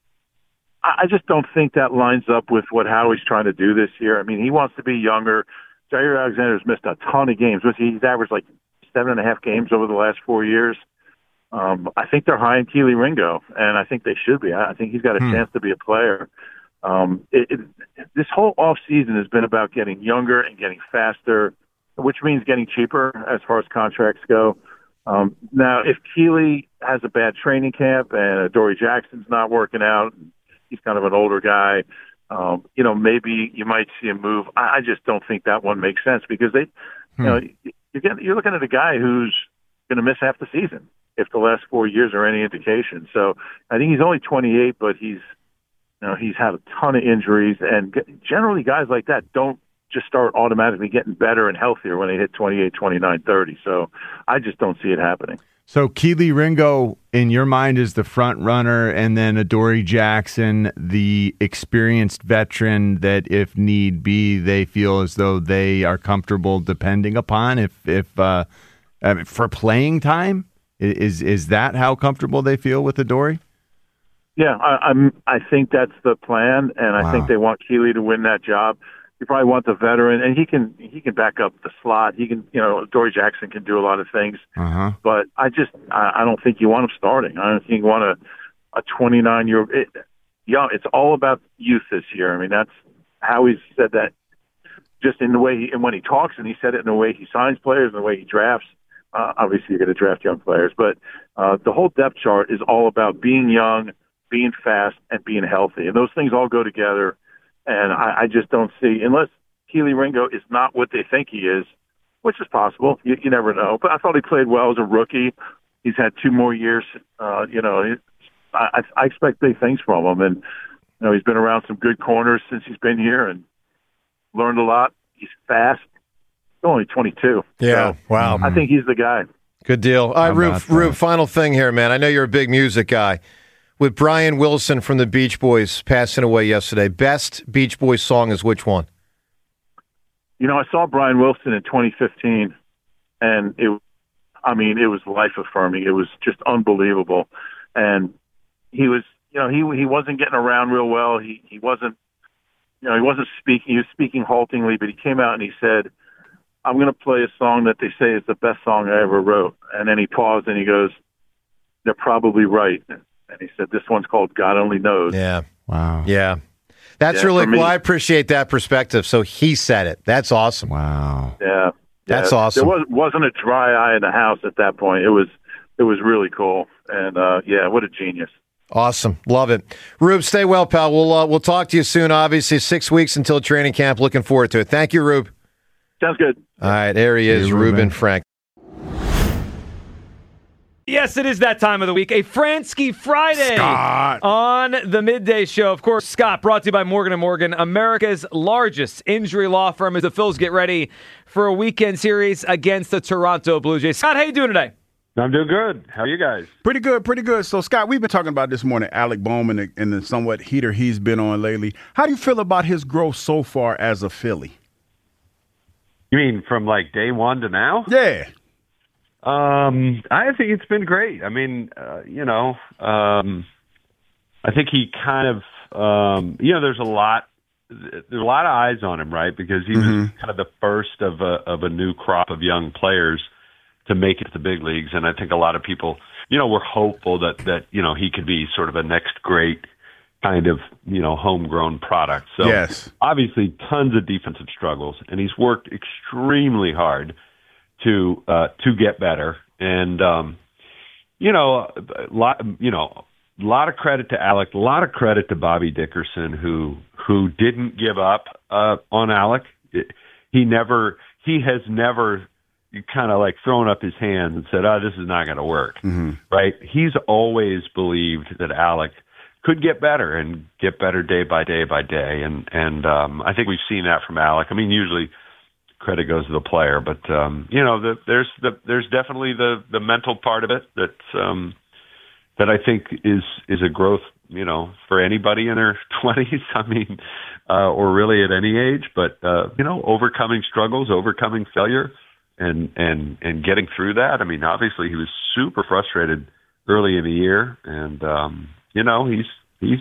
I I just don't think that lines up with what Howie's trying to do this year. I mean, he wants to be younger. Jair Alexander's missed a ton of games. He's averaged like seven and a half games over the last four years. Um, I think they're high in Keely Ringo, and I think they should be. I think he's got a Hmm. chance to be a player. Um, it, it, this whole off season has been about getting younger and getting faster, which means getting cheaper as far as contracts go. Um, now, if Keely has a bad training camp and Dory Jackson's not working out, he's kind of an older guy, um, you know, maybe you might see him move. I, I just don't think that one makes sense because they, Hmm. you know, you're, getting, you're looking at a guy who's going to miss half the season if the last four years are any indication. So I think he's only twenty-eight, but he's, you know, he's had a ton of injuries, and generally guys like that don't just start automatically getting better and healthier when they hit twenty-eight, twenty-nine, thirty. So I just don't see it happening. So Keely Ringo, in your mind, is the front runner, and then Adoree Jackson, the experienced veteran that, if need be, they feel as though they are comfortable depending upon if if uh, I mean, for playing time. Is is that how comfortable they feel with Adoree? Yeah, I, I'm. I think that's the plan, and I Wow. think they want Keely to win that job. You probably want the veteran, and he can he can back up the slot. He can, you know, Dory Jackson can do a lot of things. Uh-huh. But I just I, I don't think you want him starting. I don't think you want a a twenty-nine year old. It, yeah, it's all about youth this year. I mean, that's how he's said that. Just in the way he, and when he talks, and he said it in the way he signs players, and the way he drafts. Uh, obviously, you're going to draft young players, but uh, the whole depth chart is all about being young, being fast, and being healthy, and those things all go together. And I, I just don't see, unless Kelee Ringo is not what they think he is, which is possible. You, you never know. But I thought he played well as a rookie. He's had two more years. Uh, you know, I, I expect big things from him. And, you know, he's been around some good corners since he's been here and learned a lot. He's fast. He's only twenty-two. Yeah, so wow. I think he's the guy. Good deal. All right, Rube, Rube, final thing here, man. I know you're a big music guy. With Brian Wilson from the Beach Boys passing away yesterday, best Beach Boys song is which one? You know, I saw Brian Wilson in twenty fifteen, and it, I mean, it was life-affirming. It was just unbelievable. And he was, you know, he he wasn't getting around real well. He he wasn't, you know, he wasn't speaking. He was speaking haltingly, but he came out and he said, I'm going to play a song that they say is the best song I ever wrote. And then he paused and he goes, they're probably right. And he said, this one's called God Only Knows. Yeah. Wow. Yeah. That's Yeah, really, for me- well, I appreciate that perspective. So he said it. That's awesome. Wow. Yeah. That's Yeah. awesome. There was, wasn't a dry eye in the house at that point. It was, it was really cool. And, uh, yeah, what a genius. Awesome. Love it. Rube, stay well, pal. We'll, uh, we'll talk to you soon, obviously. Six weeks until training camp. Looking forward to it. Thank you, Rube. Sounds good. All right, there he is, you, Ruben Ruben. Frank. Yes, it is that time of the week. A Fransky Friday Scott. on the midday show. Of course, Scott, brought to you by Morgan and Morgan, America's largest injury law firm, as the Phils get ready for a weekend series against the Toronto Blue Jays. Scott, how you doing today? I'm doing good. How are you guys? Pretty good, pretty good. So, Scott, we've been talking about this morning, Alec Bowman, and the, and the somewhat heater he's been on lately. How do you feel about his growth so far as a Philly? You mean from like day one to now? Yeah. Um, I think it's been great. I mean, uh, you know, um, I think he kind of, um, you know, there's a lot, there's a lot of eyes on him, right? Because he Mhm. was kind of the first of a of a new crop of young players to make it to the big leagues, and I think a lot of people, you know, were hopeful that that you know he could be sort of a next great kind of, you know, homegrown product. So Yes. obviously tons of defensive struggles, and he's worked extremely hard to uh, to get better. And um, you know, a lot, you know, a lot of credit to Alec, a lot of credit to Bobby Dickerson, who who didn't give up uh, on Alec. It, he never, he has never kind of like thrown up his hands and said, "Oh, this is not going to work." Mm-hmm. Right? He's always believed that Alec could get better and get better day by day by day. And, and, um, I think we've seen that from Alec. I mean, usually credit goes to the player, but, um, you know, the, there's the, there's definitely the, the mental part of it that, um, that I think is, is a growth, you know, for anybody in their twenties. I mean, uh, or really at any age, but, uh, you know, overcoming struggles, overcoming failure and, and, and getting through that. I mean, obviously he was super frustrated early in the year, and, um, you know, he's he's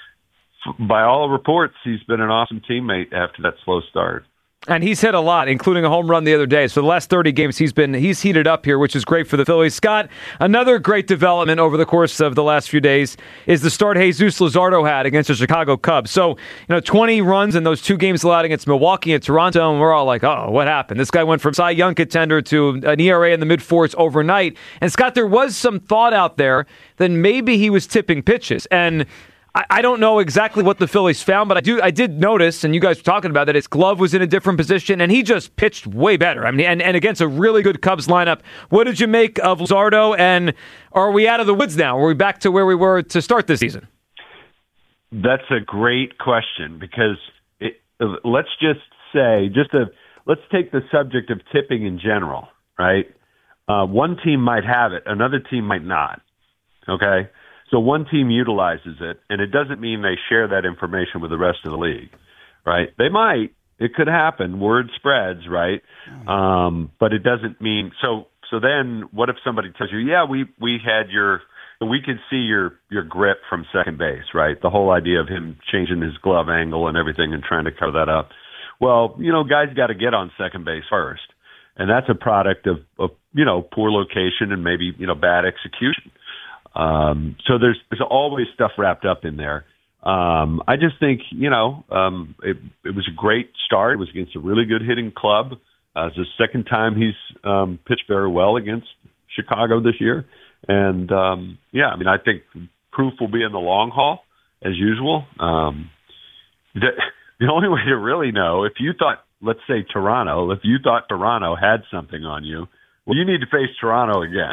by all reports, he's been an awesome teammate after that slow start. And he's hit a lot, including a home run the other day. So the last thirty games, he's been he's heated up here, which is great for the Phillies. Scott, another great development over the course of the last few days is the start Jesus Luzardo had against the Chicago Cubs. So, you know, twenty runs in those two games allowed against Milwaukee and Toronto, and we're all like, oh, what happened? This guy went from Cy Young contender to an E R A in the mid-fours overnight. And, Scott, there was some thought out there that maybe he was tipping pitches. And I don't know exactly what the Phillies found, but I do. I did notice, and you guys were talking about that, his glove was in a different position, and he just pitched way better. I mean, and, and against a really good Cubs lineup. What did you make of Luzardo, and are we out of the woods now? Are we back to where we were to start this season? That's a great question, because it, let's just say, just a, let's take the subject of tipping in general, right? Uh, one team might have it, another team might not, okay? So one team utilizes it, and it doesn't mean they share that information with the rest of the league, right? They might. It could happen. Word spreads, right? Um, but it doesn't mean so. So then, what if somebody tells you, "Yeah, we we had your, we could see your your grip from second base, right?" The whole idea of him changing his glove angle and everything and trying to cover that up. Well, you know, guys got to get on second base first, and that's a product of, of you know poor location and maybe you know bad execution. Um, so there's there's always stuff wrapped up in there. Um, I just think, you know, um, it, it was a great start. It was against a really good hitting club. Uh, it's the second time he's um, pitched very well against Chicago this year. And, um, yeah, I mean, I think proof will be in the long haul, as usual. Um, the, the only way to really know, if you thought let's say Toronto, if you thought Toronto had something on you, well, you need to face Toronto again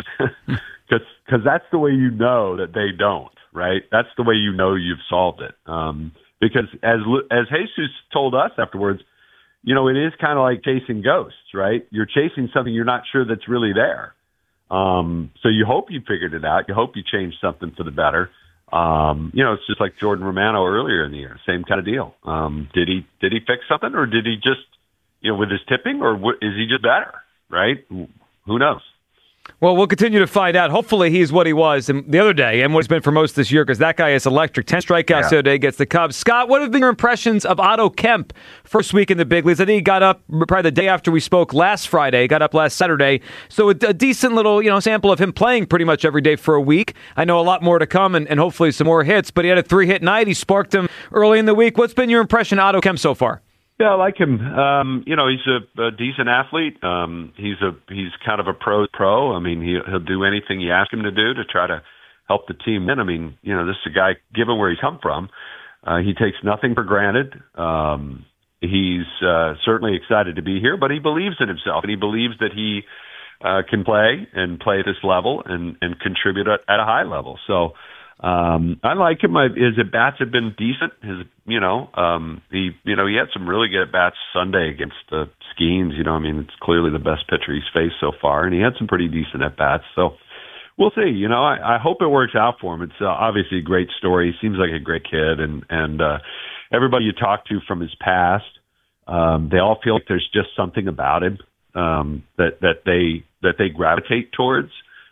because that's the way you know that they don't, right? That's the way you know you've solved it. Um, because as as Jesus told us afterwards, you know, it is kind of like chasing ghosts, right? You're chasing something you're not sure that's really there. Um, so you hope you figured it out. You hope you changed something for the better. Um, you know, it's just like Jordan Romano earlier in the year, same kind of deal. Um, did he did he fix something, or did he just, you know, with his tipping, or w- is he just better, right? Who knows? Well, we'll continue to find out. Hopefully he's what he was the other day and what he's been for most this year, because that guy is electric. ten strikeouts yeah. the other day against the Cubs. Scott, what have been your impressions of Otto Kemp first week in the big leagues? I think he got up probably the day after we spoke last Friday, got up last Saturday. So a, a decent little, you know, sample of him playing pretty much every day for a week. I know a lot more to come and, and hopefully some more hits, but he had a three-hit night. He sparked him early in the week. What's been your impression of Otto Kemp so far? Yeah, I like him. Um, you know, he's a, a decent athlete. Um, he's a he's kind of a pro pro. I mean, he, he'll do anything you ask him to do to try to help the team win. I mean, you know, this is a guy, given where he's come from, uh, he takes nothing for granted. Um, he's uh, certainly excited to be here, but he believes in himself, and he believes that he uh, can play and play at this level and, and contribute at, at a high level. So, Um, I like him. I, his at bats have been decent. His, you know, um, he, you know, he had some really good at bats Sunday against the Skeens. You know, I mean, it's clearly the best pitcher he's faced so far, and he had some pretty decent at bats. So we'll see. You know, I, I hope it works out for him. It's uh, obviously a great story. He seems like a great kid, and and uh, everybody you talk to from his past, um, they all feel like there's just something about him um, that that they that they gravitate towards.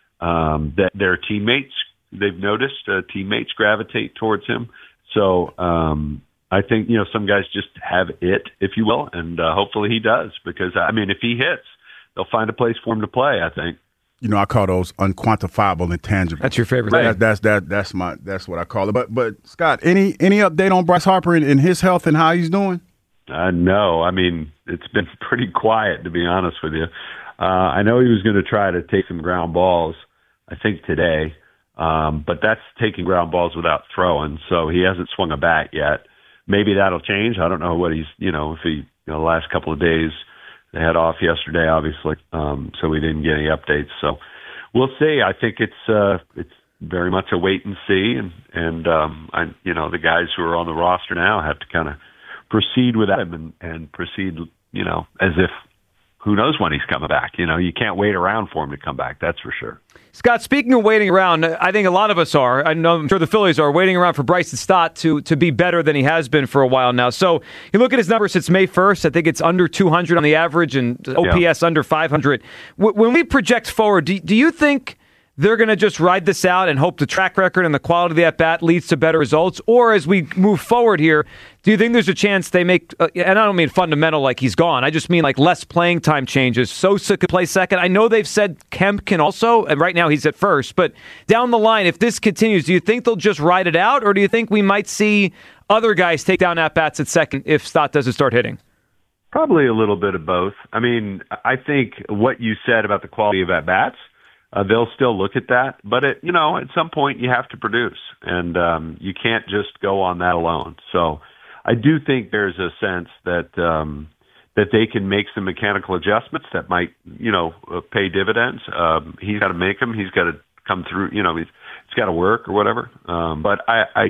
Um, that their teammates. They've noticed uh, teammates gravitate towards him. So um, I think, you know, some guys just have it, if you will, and uh, hopefully he does. Because, I mean, if he hits, they'll find a place for him to play, I think. You know, I call those unquantifiable intangibles. That's your favorite that, thing. That's that. That's my. That's what I call it. But, but Scott, any any update on Bryce Harper and, and his health and how he's doing? Uh, no, I mean, it's been pretty quiet, to be honest with you. Uh, I know he was going to try to take some ground balls, I think today. Um, but that's taking ground balls without throwing, so he hasn't swung a bat yet. Maybe that'll change. I don't know what he's, you know, if he, you know, the last couple of days, they had off yesterday, obviously, um, so we didn't get any updates. So we'll see. I think it's, uh, it's very much a wait and see, and, and, um, I, you know, the guys who are on the roster now have to kind of proceed with him and, and proceed, you know, as if, who knows when he's coming back. You know, you can't wait around for him to come back, that's for sure. Scott, speaking of waiting around, I think a lot of us are. I know, I'm sure the Phillies are waiting around for Bryson Stott to to be better than he has been for a while now. So you look at his numbers since May first. I think it's under two hundred on the average and O P S yeah. under five hundred. When we project forward, do, do you think they're going to just ride this out and hope the track record and the quality of the at-bat leads to better results? Or as we move forward here, do you think there's a chance they make, uh, and I don't mean fundamental like he's gone, I just mean like less playing time changes. Sosa could play second. I know they've said Kemp can also, and right now he's at first, but down the line, if this continues, do you think they'll just ride it out, or do you think we might see other guys take down at-bats at second if Stott doesn't start hitting? Probably a little bit of both. I mean, I think what you said about the quality of at-bats, Uh, they'll still look at that, but it, you know, at some point you have to produce, and um, you can't just go on that alone. So, I do think there's a sense that um, that they can make some mechanical adjustments that might, you know, uh, pay dividends. Um, he's got to make them. He's got to come through. You know, he's it's got to work or whatever. Um, but I, I,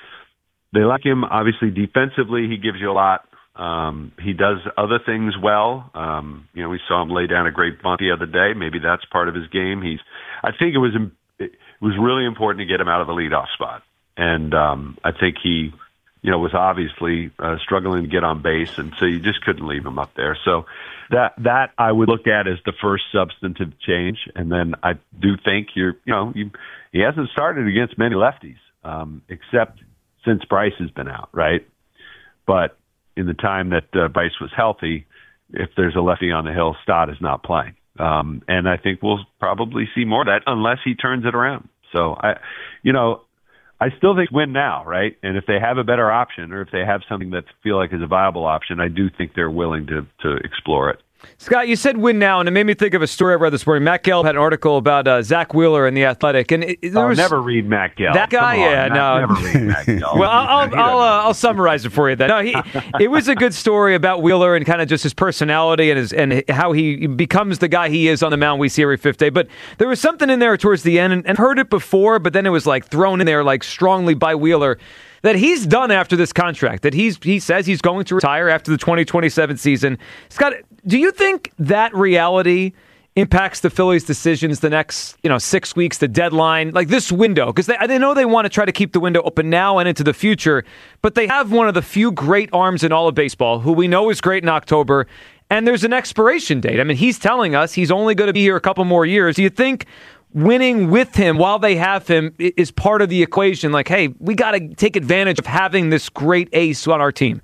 they like him. Obviously, defensively, he gives you a lot. Um, he does other things well. Um, you know, we saw him lay down a great bunt the other day. Maybe that's part of his game. He's, I think it was, it was really important to get him out of the leadoff spot. And, um, I think he, you know, was obviously, uh, struggling to get on base. And so you just couldn't leave him up there. So that, that I would look at as the first substantive change. And then I do think you're, you know, you, he hasn't started against many lefties, um, except since Bryce has been out, right? But, in the time that uh, Bryce was healthy, if there's a lefty on the hill, Stott is not playing. Um, and I think we'll probably see more of that unless he turns it around. So, I, you know, I still think win now, right? And if they have a better option or if they have something that feel like is a viable option, I do think they're willing to, to explore it. Scott, you said win now, and it made me think of a story I read this morning. Matt Gelb had an article about uh, Zach Wheeler in The Athletic. and it, there Oh, was, never read Matt Gelb. That guy, Come on, yeah, not- no. Never read Matt Gelb. Well, I'll I'll, I'll, uh, I'll summarize it for you then. No, he, it was a good story about Wheeler and kind of just his personality and his and how he becomes the guy he is on the mound we see every fifth day. But there was something in there towards the end, and, and heard it before, but then it was like thrown in there like strongly by Wheeler, that he's done after this contract, that he's he says he's going to retire after the twenty twenty-seven season. Scott, do you think that reality impacts the Phillies' decisions the next, you know, six weeks, the deadline, like this window? Because they, they know they want to try to keep the window open now and into the future, but they have one of the few great arms in all of baseball, who we know is great in October, and there's an expiration date. I mean, he's telling us he's only going to be here a couple more years. Do you think winning with him while they have him is part of the equation? Like, hey, we got to take advantage of having this great ace on our team.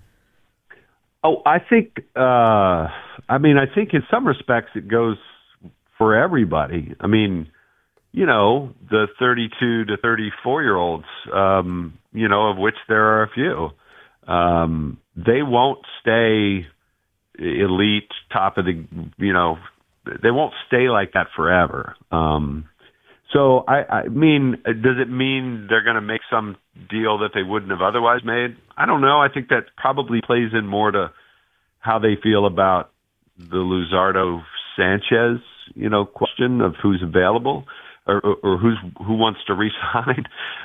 Oh, I think, uh, I mean, I think in some respects it goes for everybody. I mean, you know, the thirty-two to thirty-four year olds, um, you know, of which there are a few, um, they won't stay elite, top of the, you know, they won't stay like that forever. Um, so, I, I mean, does it mean they're going to make some deal that they wouldn't have otherwise made? I don't know. I think that probably plays in more to how they feel about the Luzardo Sanchez, you know, question of who's available or, or, or who's who wants to re-sign,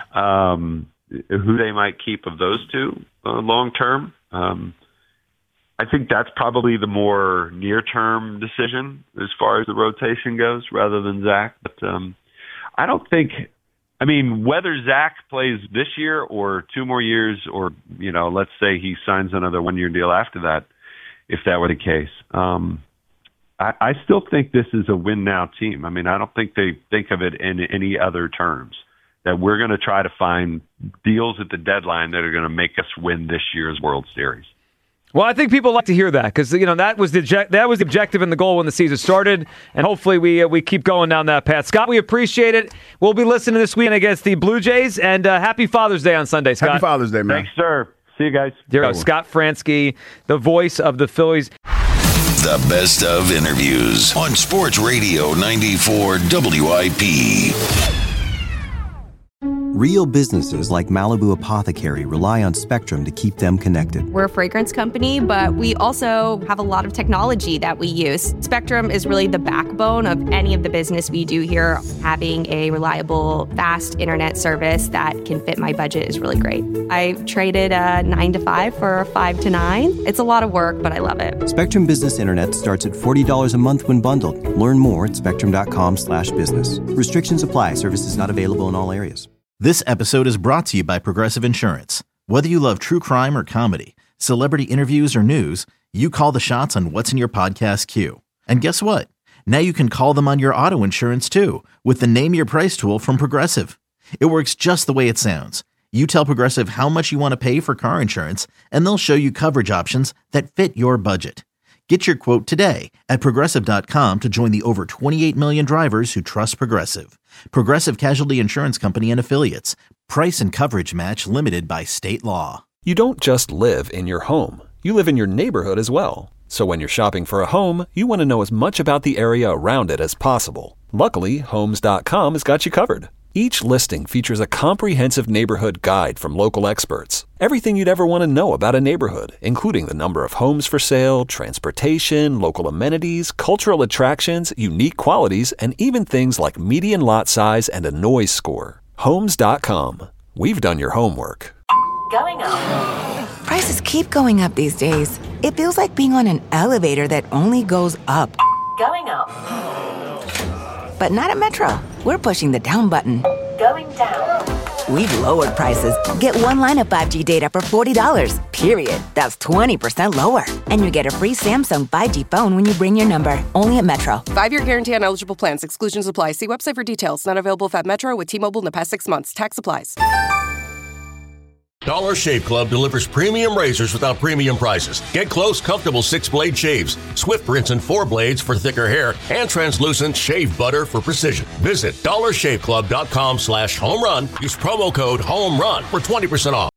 um, who they might keep of those two uh, long term. Um, I think that's probably the more near-term decision as far as the rotation goes, rather than Zach. But um, I don't think, I mean, whether Zach plays this year or two more years, or, you know, let's say he signs another one-year deal after that, if that were the case, um, I, I still think this is a win-now team. I mean, I don't think they think of it in any other terms, that we're going to try to find deals at the deadline that are going to make us win this year's World Series. Well, I think people like to hear that, because, you know, that was the that was the objective and the goal when the season started, and hopefully we uh, we keep going down that path. Scott, we appreciate it. We'll be listening this weekend against the Blue Jays, and uh, happy Father's Day on Sunday, Scott. Happy Father's Day, man. Thanks, sir. See you guys. There you go, Scott Fransky, the voice of the Phillies. The best of interviews on Sports Radio ninety-four W I P. Real businesses like Malibu Apothecary rely on Spectrum to keep them connected. We're a fragrance company, but we also have a lot of technology that we use. Spectrum is really the backbone of any of the business we do here. Having a reliable, fast internet service that can fit my budget is really great. I traded a nine to five for a five to nine. It's a lot of work, but I love it. Spectrum Business Internet starts at forty dollars a month when bundled. Learn more at spectrum.com slash business. Restrictions apply. Services not available in all areas. This episode is brought to you by Progressive Insurance. Whether you love true crime or comedy, celebrity interviews or news, you call the shots on what's in your podcast queue. And guess what? Now you can call them on your auto insurance too, with the Name Your Price tool from Progressive. It works just the way it sounds. You tell Progressive how much you want to pay for car insurance, and they'll show you coverage options that fit your budget. Get your quote today at Progressive dot com to join the over twenty-eight million drivers who trust Progressive. Progressive Casualty Insurance Company and Affiliates. Price and coverage match limited by state law. You don't just live in your home. You live in your neighborhood as well. So when you're shopping for a home, you want to know as much about the area around it as possible. Luckily, Homes dot com has got you covered. Each listing features a comprehensive neighborhood guide from local experts. Everything you'd ever want to know about a neighborhood, including the number of homes for sale, transportation, local amenities, cultural attractions, unique qualities, and even things like median lot size and a noise score. Homes dot com. We've done your homework. Going up. Prices keep going up these days. It feels like being on an elevator that only goes up. Going up. But not at Metro. We're pushing the down button. Going down. We've lowered prices. Get one line of five G data for forty dollars, period. That's twenty percent lower. And you get a free Samsung five G phone when you bring your number. Only at Metro. Five-year guarantee on eligible plans. Exclusions apply. See website for details. Not available at Metro with T-Mobile in the past six months. Tax applies. Dollar Shave Club delivers premium razors without premium prices. Get close, comfortable six-blade shaves, swift rinse and four blades for thicker hair, and translucent shave butter for precision. Visit dollar shave club dot com slash home run. Use promo code HOME RUN for twenty percent off.